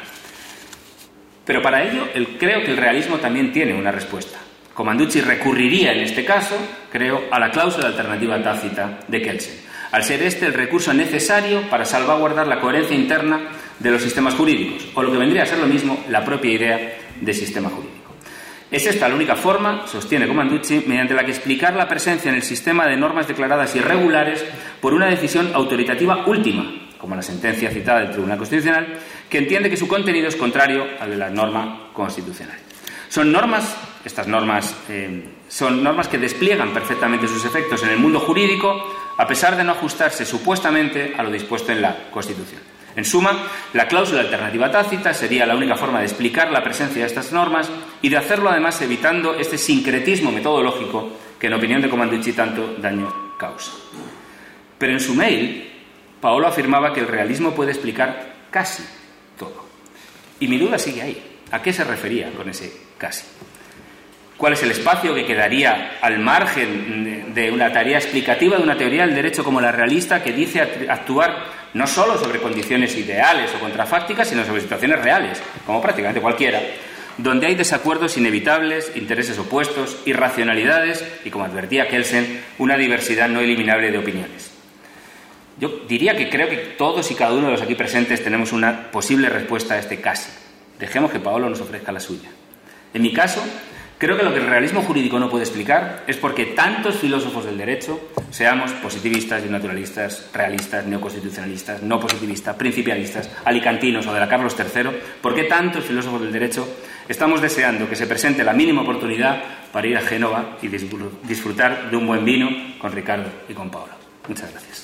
Pero para ello, el, creo que el realismo también tiene una respuesta. Commanducci recurriría en este caso, creo, a la cláusula alternativa tácita de Kelsen, al ser este el recurso necesario para salvaguardar la coherencia interna de los sistemas jurídicos, o lo que vendría a ser lo mismo, la propia idea de sistema jurídico. Es esta la única forma, sostiene Commanducci, mediante la que explicar la presencia en el sistema de normas declaradas irregulares por una decisión autoritativa última, como la sentencia citada del Tribunal Constitucional, que entiende que su contenido es contrario al de la norma constitucional. Son normas, estas normas, eh, son normas que despliegan perfectamente sus efectos en el mundo jurídico, a pesar de no ajustarse supuestamente a lo dispuesto en la Constitución. En suma, la cláusula alternativa tácita sería la única forma de explicar la presencia de estas normas y de hacerlo además evitando este sincretismo metodológico que en opinión de Commanducci tanto daño causa. Pero en su mail, Paolo afirmaba que el realismo puede explicar casi todo. Y mi duda sigue ahí. ¿A qué se refería con ese casi? ¿Cuál es el espacio que quedaría al margen de una tarea explicativa de una teoría del derecho como la realista, que dice actuar no solo sobre condiciones ideales o contrafácticas, sino sobre situaciones reales, como prácticamente cualquiera, donde hay desacuerdos inevitables, intereses opuestos, irracionalidades y, como advertía Kelsen, una diversidad no eliminable de opiniones? Yo diría que creo que todos y cada uno de los aquí presentes tenemos una posible respuesta a este casi. Dejemos que Paolo nos ofrezca la suya. En mi caso, creo que lo que el realismo jurídico no puede explicar es por qué tantos filósofos del derecho, seamos positivistas y naturalistas, realistas, neoconstitucionalistas, no positivistas, principialistas, alicantinos o de la Carlos tercero, por qué tantos filósofos del derecho estamos deseando que se presente la mínima oportunidad para ir a Génova y disfrutar de un buen vino con Ricardo y con Paolo. Muchas gracias.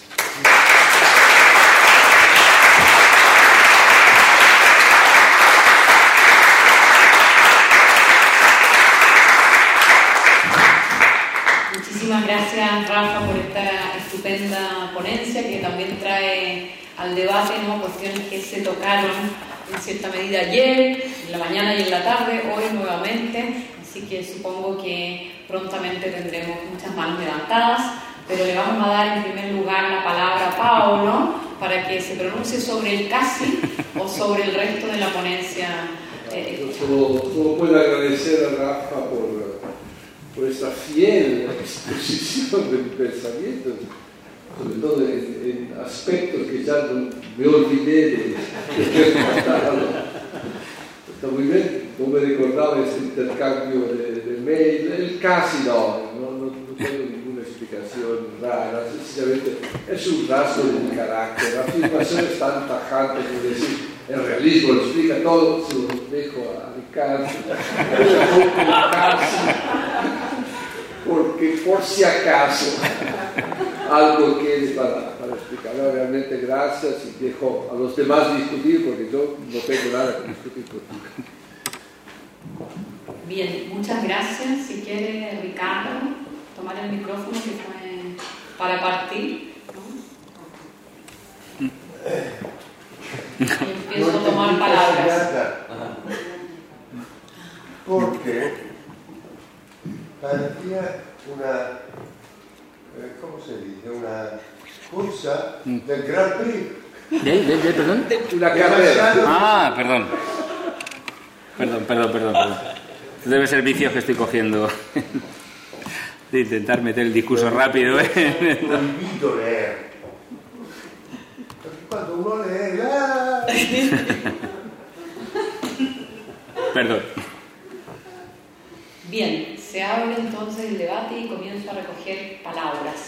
Muchísimas gracias, Rafa, por esta estupenda ponencia que también trae al debate, ¿no?, cuestiones que se tocaron en cierta medida ayer, en la mañana y en la tarde, hoy nuevamente, así que supongo que prontamente tendremos muchas manos levantadas, pero le vamos a dar en primer lugar la palabra a Paolo para que se pronuncie sobre el casi o sobre el resto de la ponencia. Eh, Yo solo, solo puedo agradecer a Rafa por, por esta fiel exposición del pensamiento, sobre todo en, en aspectos que ya no, me olvidé de, de tratar. Está muy bien, no me recordaba ese intercambio de, de mail, el casi no, no, no, no tengo ninguna explicación rara, sencillamente es un rasgo de mi carácter, la afirmación es tan tajante como decir, el realismo lo explica todo, se lo dejo a Ricardo, porque por si acaso algo quede para, para explicar. No, realmente gracias y dejo a los demás discutir porque yo no tengo nada que discutir contigo. Bien, muchas gracias. Si quiere, Ricardo, tomar el micrófono que fue para partir, ¿no? Y empiezo no a tomar palabras. Porque parecía una, ¿cómo se dice? Una cursa del Grand Prix. ¿De, de, de, perdón? Una carrera. Ah, perdón. Perdón, perdón, perdón, perdón. Debe ser vicio que estoy cogiendo de intentar meter el discurso rápido. ¿eh? Prohibido leer. Porque cuando uno lee, ¡ah! Perdón. Bien, se abre entonces el debate y comienzo a recoger palabras.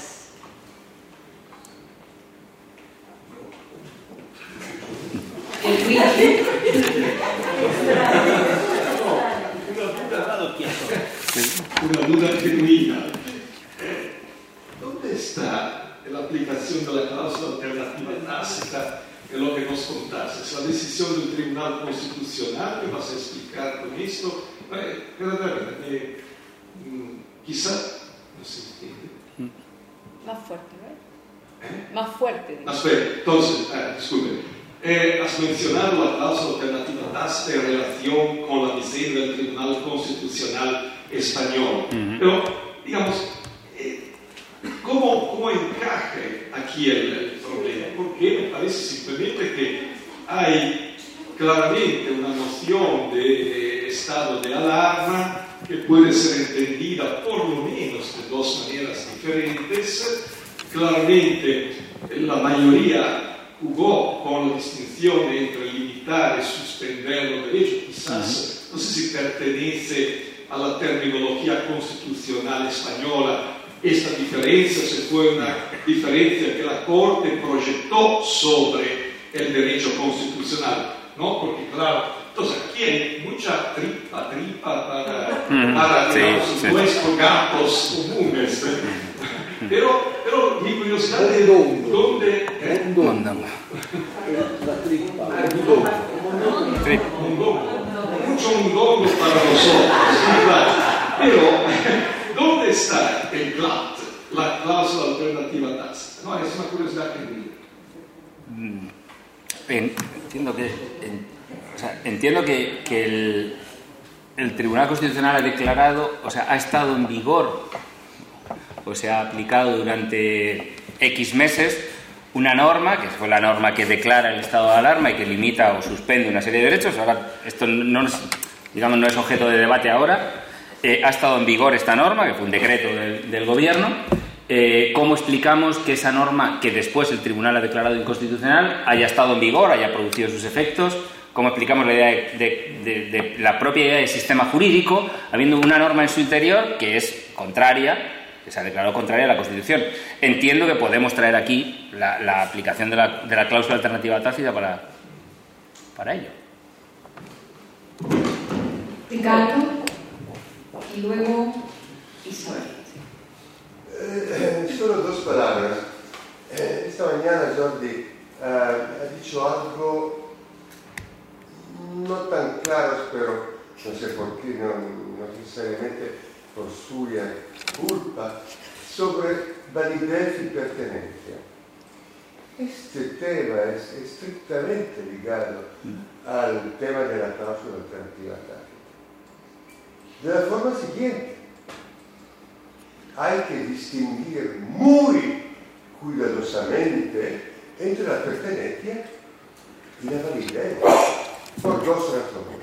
Una duda genuina. ¿Dónde está la aplicación de la cláusula alternativa tácita en lo que nos contaste? ¿Es la decisión del Tribunal Constitucional que vas a explicar con esto? Eh, eh, quizá no se entiende. Más fuerte, ¿verdad? ¿Eh? Más fuerte. Más fuerte. Entonces, eh, disculpe. Eh, has mencionado la cláusula alternativa tácita en relación con la visita del Tribunal Constitucional español. Uh-huh. Pero, digamos, eh, ¿cómo, ¿cómo encaje aquí el, el problema? Porque me parece simplemente que hay claramente una noción de, de estado de alarma que puede ser entendida por lo menos de dos maneras diferentes. Claramente la mayoría jugó con la distinción entre limitar y suspender los derechos, quizás, uh-huh. no sé si pertenece a la terminología constitucional española, esta diferencia se fue una diferencia que la Corte proyectó sobre el derecho constitucional, ¿no? Porque claro, entonces aquí hay mucha tripa, tripa para, mm, para sí, digamos, sí. nuestros gatos comunes. Pero, pero mi curiosidad es dónde... ¿eh? Mondongo. La tripa. Mondongo. Mucho mondongo para nosotros, sí, claro. Pero, ¿dónde está el C L A T, la cláusula alternativa tácita? No, es una curiosidad que tengo. Entiendo que, en, o sea, entiendo que, que el, el Tribunal Constitucional ha declarado, o sea, ha estado en vigor, o se ha aplicado durante X meses una norma, que fue la norma que declara el estado de alarma y que limita o suspende una serie de derechos. Ahora, esto no, digamos, no es objeto de debate ahora. Eh, ha estado en vigor esta norma, que fue un decreto del, del Gobierno. Eh, ¿Cómo explicamos que esa norma, que después el Tribunal ha declarado inconstitucional, haya estado en vigor, haya producido sus efectos? ¿Cómo explicamos la idea de, de, de, de la propia idea de sistema jurídico, habiendo una norma en su interior que es contraria, que se ha declarado contraria a la Constitución? Entiendo que podemos traer aquí la, la aplicación de la, de la cláusula alternativa tácita para, para ello. Ricardo y luego Isabel. Eh, solo dos palabras. Eh, esta mañana Jordi eh, ha dicho algo no tan claro, pero no sé por qué, no, no necesariamente por suya culpa, sobre validez y pertenencia. Este tema es estrictamente ligado al tema de la cláusula alternativa tácita. De la forma siguiente: hay que distinguir muy cuidadosamente entre la pertenencia y la validez, por dos razones.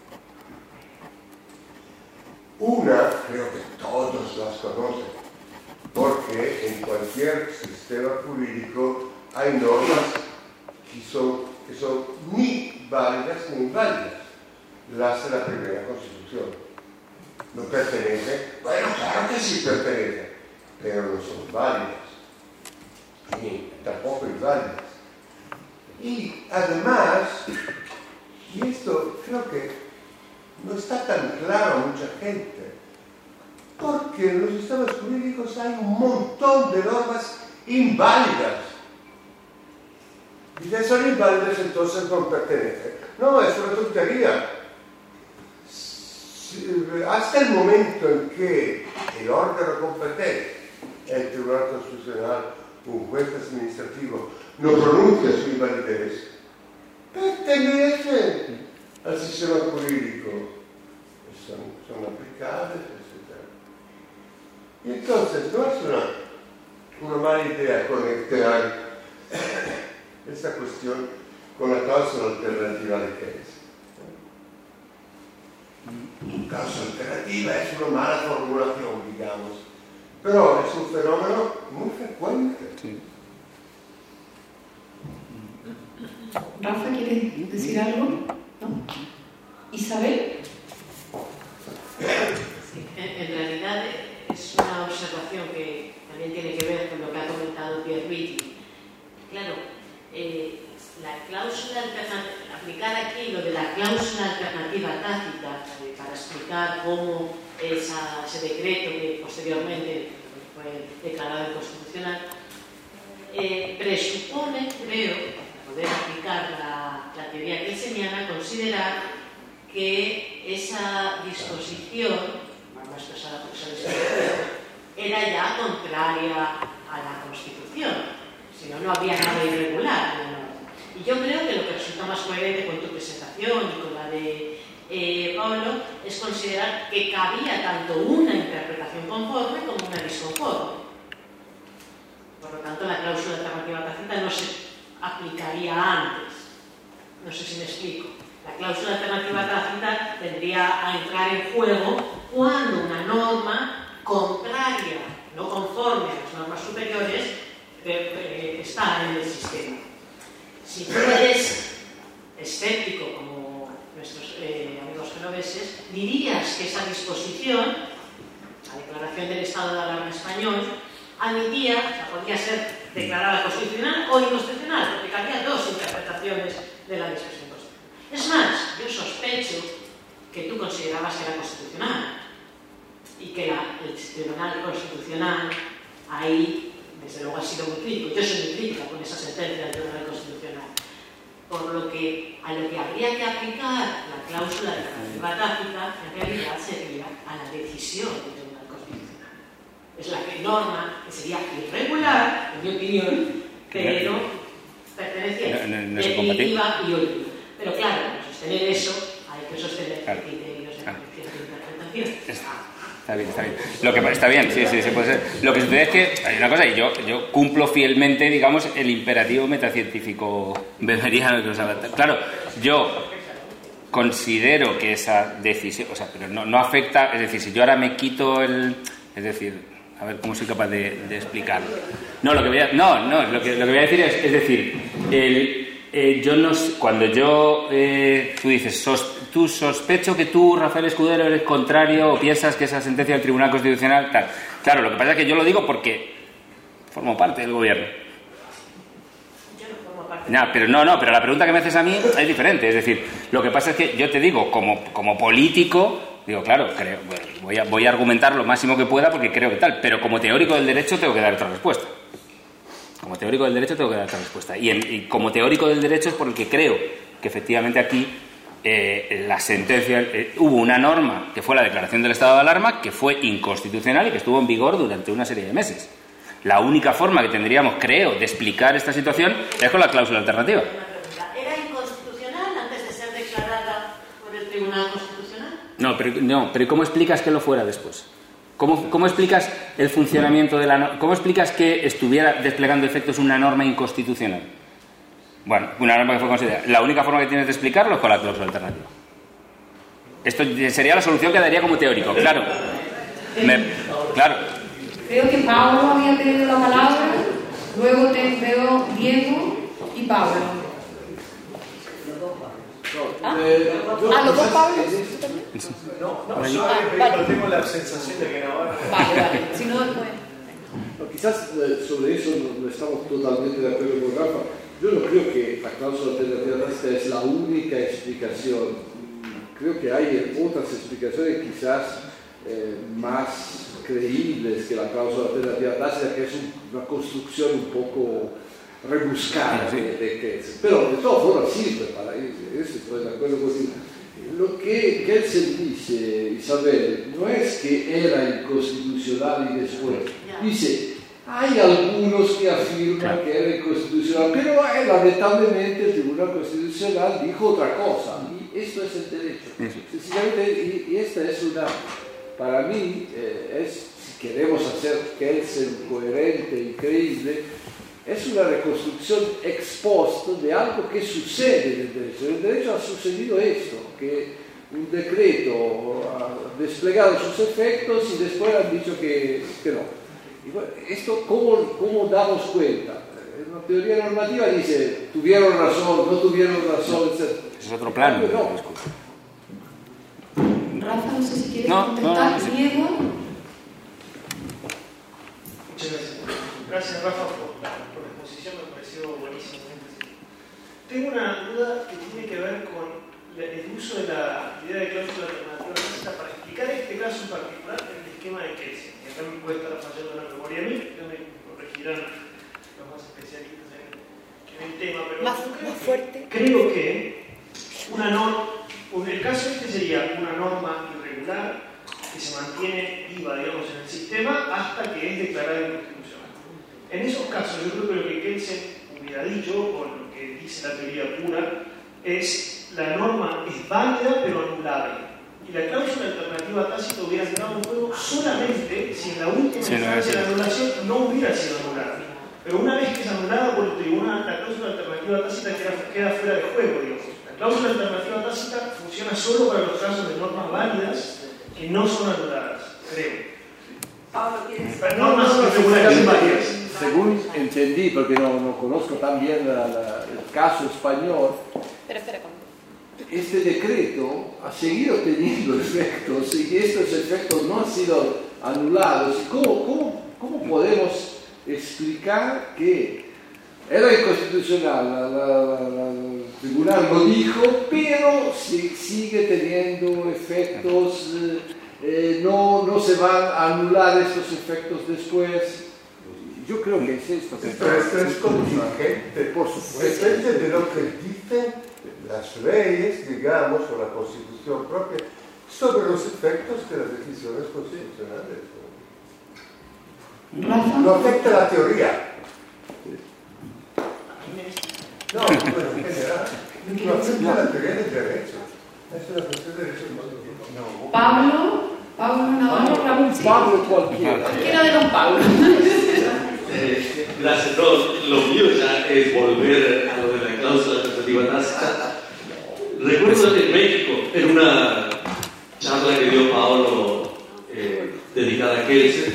Una, creo que todos las conocen, porque en cualquier sistema jurídico hay normas que son, que son ni válidas ni inválidas. Las de la primera Constitución. No pertenece, bueno, claro que sí pertenece, pero no son válidas, ni tampoco inválidas. Y además, y esto creo que no está tan claro a mucha gente, porque en los sistemas jurídicos hay un montón de normas inválidas. Y si son inválidas, entonces no pertenecen. No, es una tontería. Hasta el momento en que el órgano competente, el Tribunal Constitucional, un juez administrativo, no pronuncia su invalidez, pertenecen al sistema jurídico, son, son aplicables, etcétera. Y entonces no es una, una mala idea conectar esta cuestión con la cláusula alternativa de Keynes. Causa alternativa es una mala formulación, digamos, pero es un fenómeno muy frecuente. Sí. Rafa, ¿quieres decir algo? ¿No? Isabel. Sí, en, en realidad es una observación que también tiene que ver con lo que ha comentado Pierluigi. Claro, eh, la cláusula alternativa, aplicar aquí lo de la cláusula alternativa tácita, eh, para explicar cómo esa, ese decreto que posteriormente fue declarado inconstitucional, eh, presupone, creo, para poder aplicar la, la teoría que él señala, considerar que esa disposición, vamos a expresar por esa disposición, era ya contraria a la Constitución, si no, no había nada irregular. ¿no? Y yo creo que lo que resulta más coherente con tu presentación y con la de eh, Pablo es considerar que cabía tanto una interpretación conforme como una disconforme. Por lo tanto, la cláusula alternativa tácita no se aplicaría antes. No sé si me explico. La cláusula alternativa tácita tendría a entrar en juego cuando una norma contraria, no conforme a las normas superiores, eh, eh, está en el sistema. Si tú eres escéptico, como nuestros eh, amigos genoveses, dirías que esa disposición la declaración del estado de alarma español, admitía, o sea, podía ser declarada constitucional o inconstitucional, porque había dos interpretaciones de la disposición constitucional. Es más, yo sospecho que tú considerabas que era constitucional y que la, el Tribunal Constitucional ahí, desde luego, ha sido muy crítico. Yo soy muy crítica con esa sentencia del Tribunal Constitucional. Por lo que a lo que habría que aplicar la cláusula de alternativa tácita, en realidad sería a la decisión del Tribunal Constitucional. Es la que norma, que sería irregular, en mi opinión, pero perteneciente, no, no, no definitiva y última. Pero claro, para sostener eso hay que sostener claro. criterios de Claro. interpretación. Está bien, está bien. Lo que está bien, sí, sí, sí puede ser. Lo que sucede es que hay una cosa, y yo, yo cumplo fielmente, digamos, el imperativo metacientífico beberiano que nos habla. Claro, yo considero que esa decisión, o sea, pero no, no afecta, es decir, si yo ahora me quito el, es decir, a ver cómo soy capaz de, de explicarlo. No, lo que voy a, no, no, lo que, lo que voy a decir es, es decir, el, eh, yo no, cuando yo, eh, tú dices, sos, tú sospecho que tú, Rafael Escudero, eres contrario o piensas que esa sentencia del Tribunal Constitucional, tal. Claro, lo que pasa es que yo lo digo porque formo parte del gobierno. Yo no formo parte. No, pero no, no, pero la pregunta que me haces a mí es diferente. Es decir, lo que pasa es que yo te digo, como, como político, digo, claro, creo, voy a, voy a argumentar lo máximo que pueda porque creo que tal, pero como teórico del derecho tengo que dar otra respuesta. Como teórico del derecho tengo que dar otra respuesta. Y, en, y como teórico del derecho es por el que creo que efectivamente aquí eh, la sentencia, eh, hubo una norma que fue la declaración del estado de alarma que fue inconstitucional y que estuvo en vigor durante una serie de meses. La única forma que tendríamos, creo, de explicar esta situación es con la cláusula alternativa. ¿Era inconstitucional antes de ser declarada por el Tribunal Constitucional? No, pero, no, pero ¿cómo explicas que lo fuera después? ¿Cómo, cómo explicas el funcionamiento de la norma? ¿Cómo explicas que estuviera desplegando efectos una norma inconstitucional? Bueno, una norma que fue considerada. La única forma que tienes de explicarlo es con la cláusula alternativa. Esto sería la solución que daría como teórico, claro. Me, claro. Creo que Pablo había tenido la palabra, luego te veo Diego y Pablo. ¿Ah? Eh, yo, ¿Ah, los dos Pablos? No, no, yo ah, vale. tengo la sensación de que Navarro... Vale, vale. Si no, después... No, quizás eh, sobre eso no, no estamos totalmente de acuerdo con Rafa. Yo no creo que la cláusula alternativa tácita es la única explicación. Creo que hay otras explicaciones quizás eh, más creíbles que la cláusula alternativa tácita, que es un, una construcción un poco rebuscada de, de Kelsen. Pero de todas formas sirve para eso, estoy de acuerdo contigo. Lo que Kelsen dice, Isabel, no es que era inconstitucional y después. Dice, hay algunos que afirman claro. que era inconstitucional, pero eh, lamentablemente el Tribunal Constitucional dijo otra cosa. Y esto es el derecho. Sí. Sencillamente, y, y esta es una, para mí, eh, es, si queremos hacer Kelsen coherente y creíble, es una reconstrucción ex post de algo que sucede en el derecho. En el derecho ha sucedido esto, que un decreto ha desplegado sus efectos y después han dicho que, que no. Y bueno, esto, ¿cómo, ¿cómo damos cuenta? En la teoría normativa dice, tuvieron razón, no tuvieron razón, etcétera. Es otro plano. No. Rafa, no sé si quieres no, contestar. No, no, no. Diego. Muchas gracias. Gracias, Rafa, por la, por la exposición, me pareció buenísimo. Tengo una duda que tiene que ver con el uso de la idea de cláusula alternativa tácita para explicar este caso en particular en el esquema de Kelsen. Que acá me puede estar fallando la memoria a mí, que me corregirán los más especialistas en, en el tema. Pero más, creo más fuerte. Que, creo que una norma, el caso este sería una norma irregular que se mantiene viva, digamos, en el sistema hasta que es declarada inconstitucional. En esos casos, yo creo que lo que Kelsen hubiera dicho, o lo que dice la teoría pura, es la norma es válida pero anulable. Y la cláusula alternativa tácita hubiera entrado en juego solamente si en la última sí, instancia no de la anulación no hubiera sido anulada. Pero una vez que es anulada por el tribunal, la cláusula alternativa tácita queda, queda fuera de juego, digamos. La cláusula alternativa tácita funciona solo para los casos de normas válidas que no son anuladas, creo. Pablo, ¿quieres? Normas irregulares válidas. Según entendí, porque no, no conozco tan bien la, la, el caso español, Pero espera, ¿cómo? este decreto ha seguido teniendo efectos y estos efectos no han sido anulados. ¿Cómo, cómo, cómo podemos explicar que era inconstitucional, la, la, la, la, el tribunal lo dijo, pero si, sigue teniendo efectos, eh, eh, no, no se van a anular estos efectos después? Yo creo que es esto. Que pero esto es contingente, por supuesto. Depende de lo que dicen las leyes, digamos, o la Constitución propia, sobre los efectos de las decisiones constitucionales. No afecta la teoría. No, bueno, en general, no afecta la teoría del derecho. Es una cuestión de derecho. No. Pablo, Pablo Navarro, Raúl. Pablo cualquiera. Cualquiera de los Pablos. Eh, gracias, no, lo mío ya es volver a lo de la cláusula alternativa tácita. Recuerdo en México, en una charla que dio Paolo eh, dedicada a Kelsen,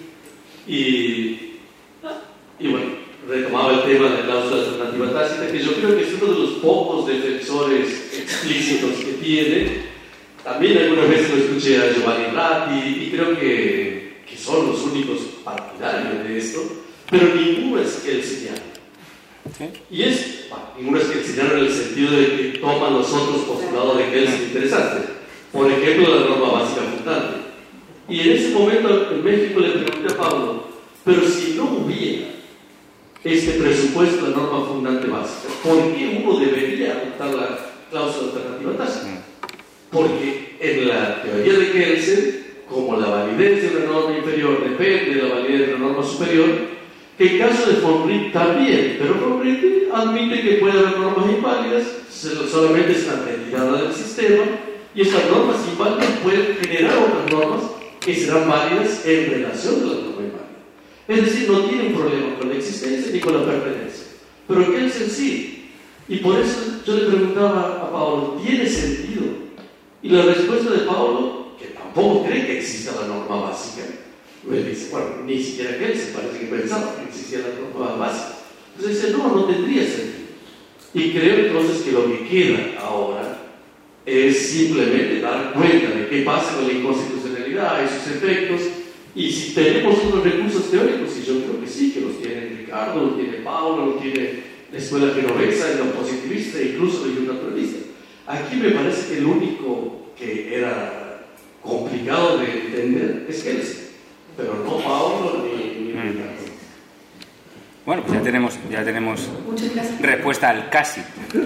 y, y bueno, retomaba el tema de la cláusula alternativa tácita, que yo creo que es uno de los pocos defensores explícitos que tiene. También algunas veces lo escuché a Giovanni Ratti, y creo que, que son los únicos partidarios de esto, pero ninguno es Kelseniano. ¿Sí? Y es, bueno, ninguno es Kelseniano en el sentido de que toman los otros postulados de Kelsen interesantes. Por ejemplo, la norma básica fundante. Y en ese momento en México le pregunté a Pablo, pero si no hubiera este presupuesto de norma fundante básica, ¿por qué uno debería adoptar la cláusula alternativa tácita? Porque en la teoría de Kelsen, como la validez de una norma inferior depende de la validez de una norma superior, que en caso de von Wright también, pero von Wright admite que puede haber normas inválidas, solamente están retiradas del sistema, y estas normas inválidas pueden generar otras normas que serán válidas en relación a la norma inválida. Es decir, no tienen problema con la existencia ni con la pertenencia. Pero Kelsen sí. Y por eso yo le preguntaba a Paolo, ¿tiene sentido? Y la respuesta de Paolo, que tampoco cree que exista la norma básica, me dice, bueno, ni siquiera Kelsen parece que pensaba que existía la norma básica. Entonces dice, no, no tendría sentido. Y creo entonces que lo que queda ahora es simplemente dar cuenta de qué pasa con la inconstitucionalidad y sus efectos, y si tenemos otros recursos teóricos, y yo creo que sí, que los tiene Ricardo, los tiene Paolo, los tiene la escuela genovesa, los positivistas e incluso los naturalistas. Aquí me parece que el único que era complicado de entender es Kelsen, pero no Paolo ni, ni Ricardo. Bueno, pues ya tenemos, ya tenemos respuesta al casi.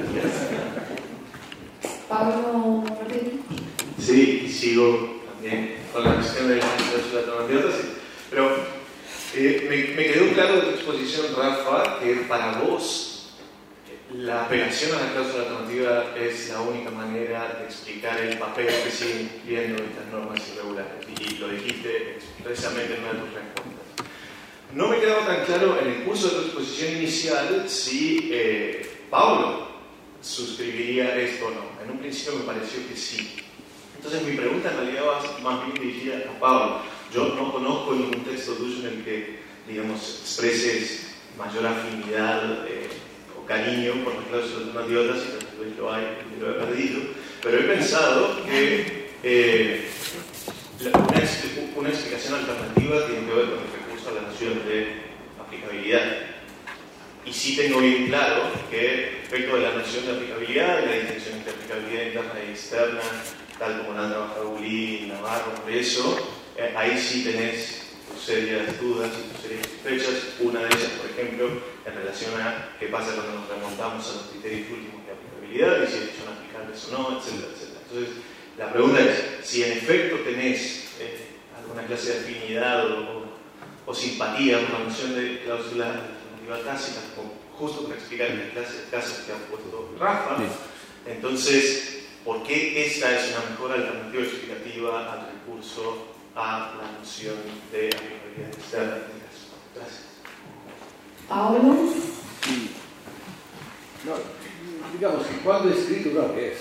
Pablo Martín. Sí, y sigo también con la cuestión de la alternativa, sí. Pero eh, me, me quedó claro de tu exposición, Rafa, que para vos la apelación a la cláusula alternativa es la única manera de explicar el papel que siguen cumpliendo estas normas irregulares. Y lo dijiste expresamente en una de tus respuestas. No me quedaba tan claro en el curso de tu exposición inicial si eh, Paulo suscribiría esto o no. En un principio me pareció que sí. Entonces mi pregunta en realidad va más bien dirigida a Pablo. Yo no conozco ningún texto tuyo en el que, digamos, expreses mayor afinidad eh, o cariño por las cláusulas alternativas, y tal vez lo hay y lo he perdido, pero he pensado que eh, una, una explicación alternativa tiene que ver con el recurso a la noción de aplicabilidad. Y sí tengo bien claro que respecto de la noción de aplicabilidad y la distinción entre aplicabilidad interna y externa, tal como la han trabajado Uli y Navarro, por eso, eh, ahí sí tenés tus serias dudas y tus serias sospechas. Una de ellas, por ejemplo, en relación a qué pasa cuando nos remontamos a los criterios últimos de aplicabilidad y si son aplicables o no, etcétera, etcétera. Entonces, la pregunta es, si en efecto tenés eh, alguna clase de afinidad o, o simpatía por la noción de cláusula tácita, justo para explicar en la clase de casos que ha puesto Rafa, sí. Entonces, ¿por qué esta es una mejor alternativa explicativa al recurso a la noción de aplicabilidad externa? Gracias. Pablo. Sí. No, digamos que cuando he escrito una vez,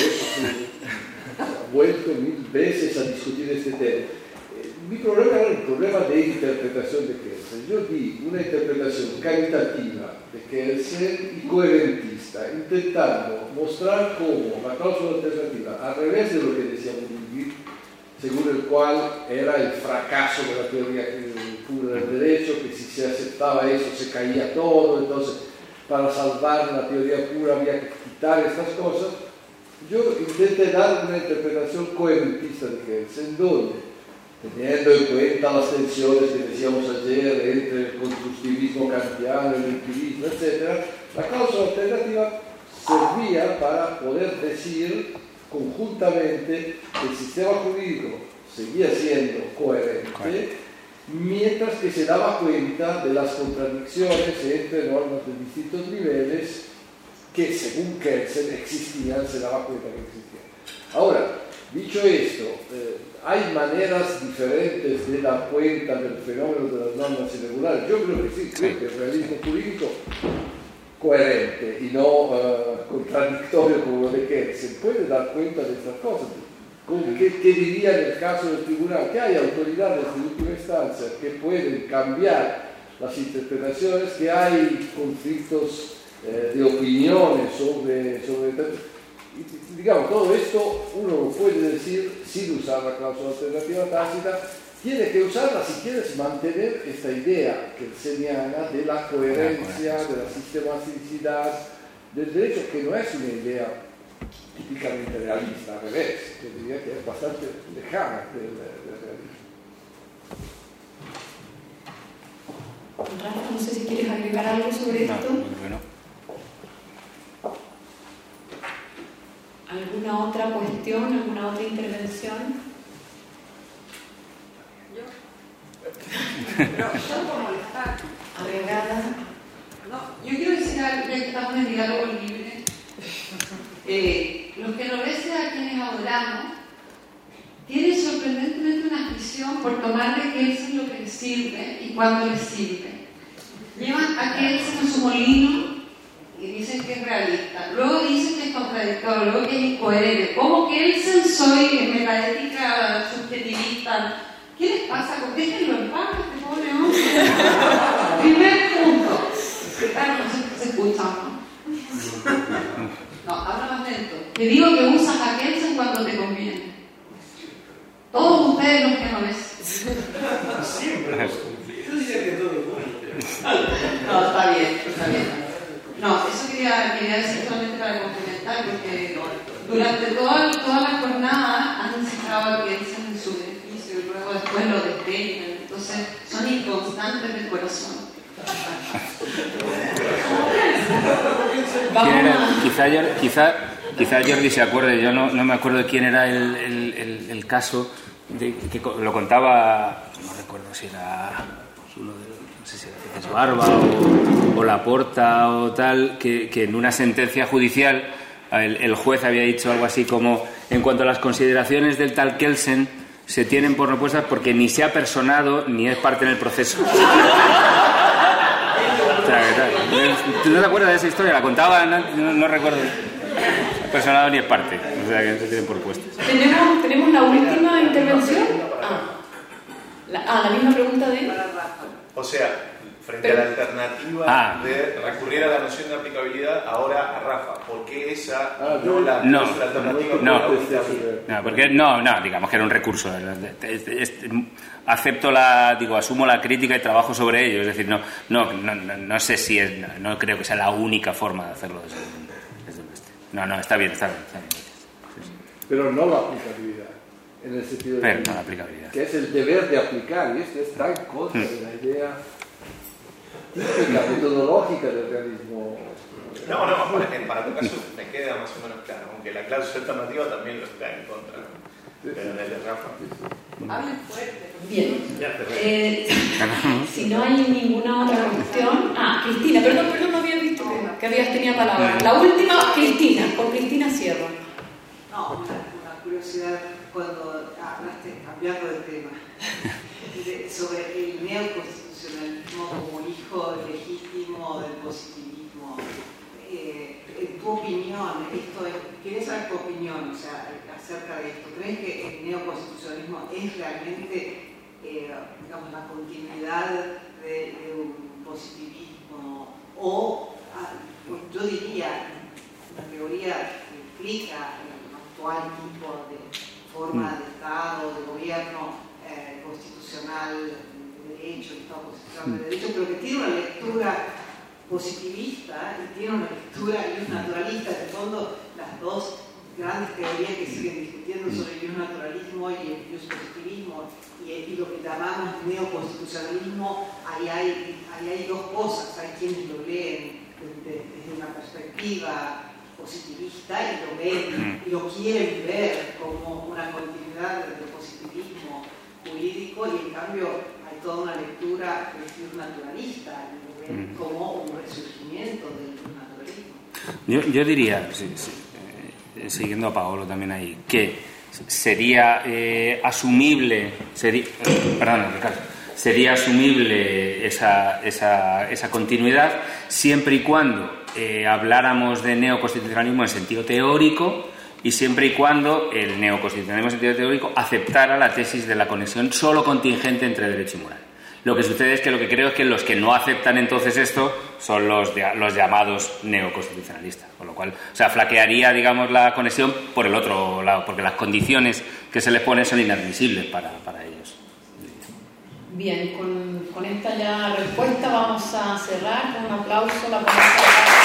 he vuelto mil veces a discutir este tema. Mi problema era un problema de interpretación de Kelsen. Yo di una interpretación caritativa de Kelsen y coherentista, intentando mostrar cómo la cláusula alternativa, al revés de lo que decía Bulli, según el cual era el fracaso de la teoría pura del derecho, que si se aceptaba eso se caía todo, entonces para salvar la teoría pura había que quitar estas cosas. Yo intenté dar una interpretación coherentista de Kelsen, donde, teniendo en cuenta las tensiones que decíamos ayer entre el constructivismo kantiano, el empirismo, etcétera, la cláusula alternativa servía para poder decir conjuntamente que el sistema jurídico seguía siendo coherente, mientras que se daba cuenta de las contradicciones entre normas de distintos niveles que, según Kelsen, existían, se daba cuenta que existían. Ahora, dicho esto, eh, hay maneras diferentes de dar cuenta del fenómeno de las normas irregulares. Yo creo que sí, creo que el realismo jurídico coherente y no uh, contradictorio como lo de Kelsen puede dar cuenta de estas cosas. ¿Qué, ¿Qué diría en el caso del tribunal? Que hay autoridades de última instancia que pueden cambiar las interpretaciones, que hay conflictos eh, de opiniones sobre, sobre... Digamos, todo esto uno lo puede decir sin usar la cláusula alternativa tácita. Tiene que usarla si quieres mantener esta idea kelseniana de la coherencia, de la sistematicidad del derecho, que no es una idea típicamente realista, al revés, yo diría que es bastante lejana del, del realismo. Rafa, no sé si quieres agregar algo sobre no, esto. Bueno. ¿Alguna otra cuestión, alguna otra intervención? Pero solo por molestar. Agregada. No, yo quiero decir algo, ya que estamos en diálogo libre. Eh, los genoveses a quienes adoramos tienen sorprendentemente una afición por tomar de Kelsen lo que les sirve y cuándo les sirve. Llevan a Kelsen en su molino y dicen que es realista, luego dicen que es contradictorio, luego que es incoherente. ¿Cómo Kelsen soy metaética subjetivista? ¿Qué les pasa? Déjenlo en paz, este pobre hombre. Primer punto. Que claro, no se, se escucha, ¿no? No, habla más lento. Te digo que usas a Kelsen cuando te conviene. Todos ustedes los que no ves. Siempre. Yo diría que todo el mundo. No, está bien, está bien. No, eso quería, quería decir solamente para complementar, porque durante toda, toda la jornada han citado a Kelsen en su beneficio y luego después lo despeñan. Entonces, son inconstantes del corazón. ¿Quién era? Quizá, quizá, quizá Jordi se acuerde, yo no, no me acuerdo de quién era el, el, el, el caso, de, que lo contaba, no recuerdo si era uno de los, no sé si era Pérez Barba o, o Laporta o tal, que, que en una sentencia judicial el, el juez había dicho algo así como: en cuanto a las consideraciones del tal Kelsen, se tienen por repuestas porque ni se ha personado ni es parte en el proceso. ¿Tú no te acuerdas de esa historia? La contaba, no, no, no recuerdo. No ha personado ni es parte. O sea, que no se tienen por puestas. ¿Tenemos, ¿Tenemos la última intervención? Ah, la, ah, la misma pregunta de... O sea, frente Pero, a la alternativa ah, de recurrir a la noción de aplicabilidad, ahora a Rafa, ¿por qué esa ah, no la, no, la alternativa? No, no, porque no, no, digamos que era un recurso. Es, es, es, acepto la, digo, asumo la crítica y trabajo sobre ello. Es decir, no, no, no, no, no sé si es, no, no creo que sea la única forma de hacerlo desde, desde el este. No, no, está bien, está bien. Está bien. Sí, sí. Pero no la aplicabilidad. En el sentido de Pero no la aplicabilidad. Que es el deber de aplicar, y esto está en contra mm. de la idea típica, metodológica del realismo. No, no, para, para tu caso me queda más o menos claro, aunque la cláusula alternativa también lo está en contra. Pero en el de Rafa. Hablen fuerte. Bien. Eh, si no hay ninguna otra cuestión. Ah, Cristina, perdón, perdón, no había visto que, que habías tenido palabra. La última, Cristina, con Cristina cierro. No, una, una curiosidad cuando hablaste, cambiando de tema, de, sobre el neoconstitucionalismo como hijo legítimo del positivismo. Eh, en tu opinión, esto es, quería saber tu opinión, o sea, acerca de esto. ¿Crees que el neoconstitucionalismo es realmente, eh, digamos, la continuidad de, de un positivismo? O, ah, pues yo diría, la teoría que implica el actual tipo de forma de Estado, de gobierno eh, constitucional de derecho, Estado constitucional de derecho, pero que tiene una lectura positivista y tiene una lectura naturalista. En el fondo, las dos grandes teorías que siguen discutiendo sobre el naturalismo y el positivismo y, y lo que llamamos neoconstitucionalismo, ahí hay, ahí hay dos cosas. Hay quienes lo leen desde, desde una perspectiva positivista y lo ven y lo quieren ver como una continuidad del positivismo jurídico, y en cambio hay toda una lectura que es naturalista y lo ven como un resurgimiento del naturalismo. Yo, yo diría, sí, sí, eh, siguiendo a Paolo también ahí, que sería eh, asumible, sería, eh, perdón, Ricardo, sería asumible esa, esa, esa continuidad siempre y cuando eh, habláramos de neoconstitucionalismo en sentido teórico y siempre y cuando el neoconstitucionalismo en sentido teórico aceptara la tesis de la conexión solo contingente entre derecho y moral. Lo que sucede es que lo que creo es que los que no aceptan entonces esto son los, de, los llamados neoconstitucionalistas, con lo cual, o sea, flaquearía, digamos, la conexión por el otro lado, porque las condiciones que se les ponen son inadmisibles para, para ellos. Bien, con, con esta ya respuesta vamos a cerrar con un aplauso la ponencia.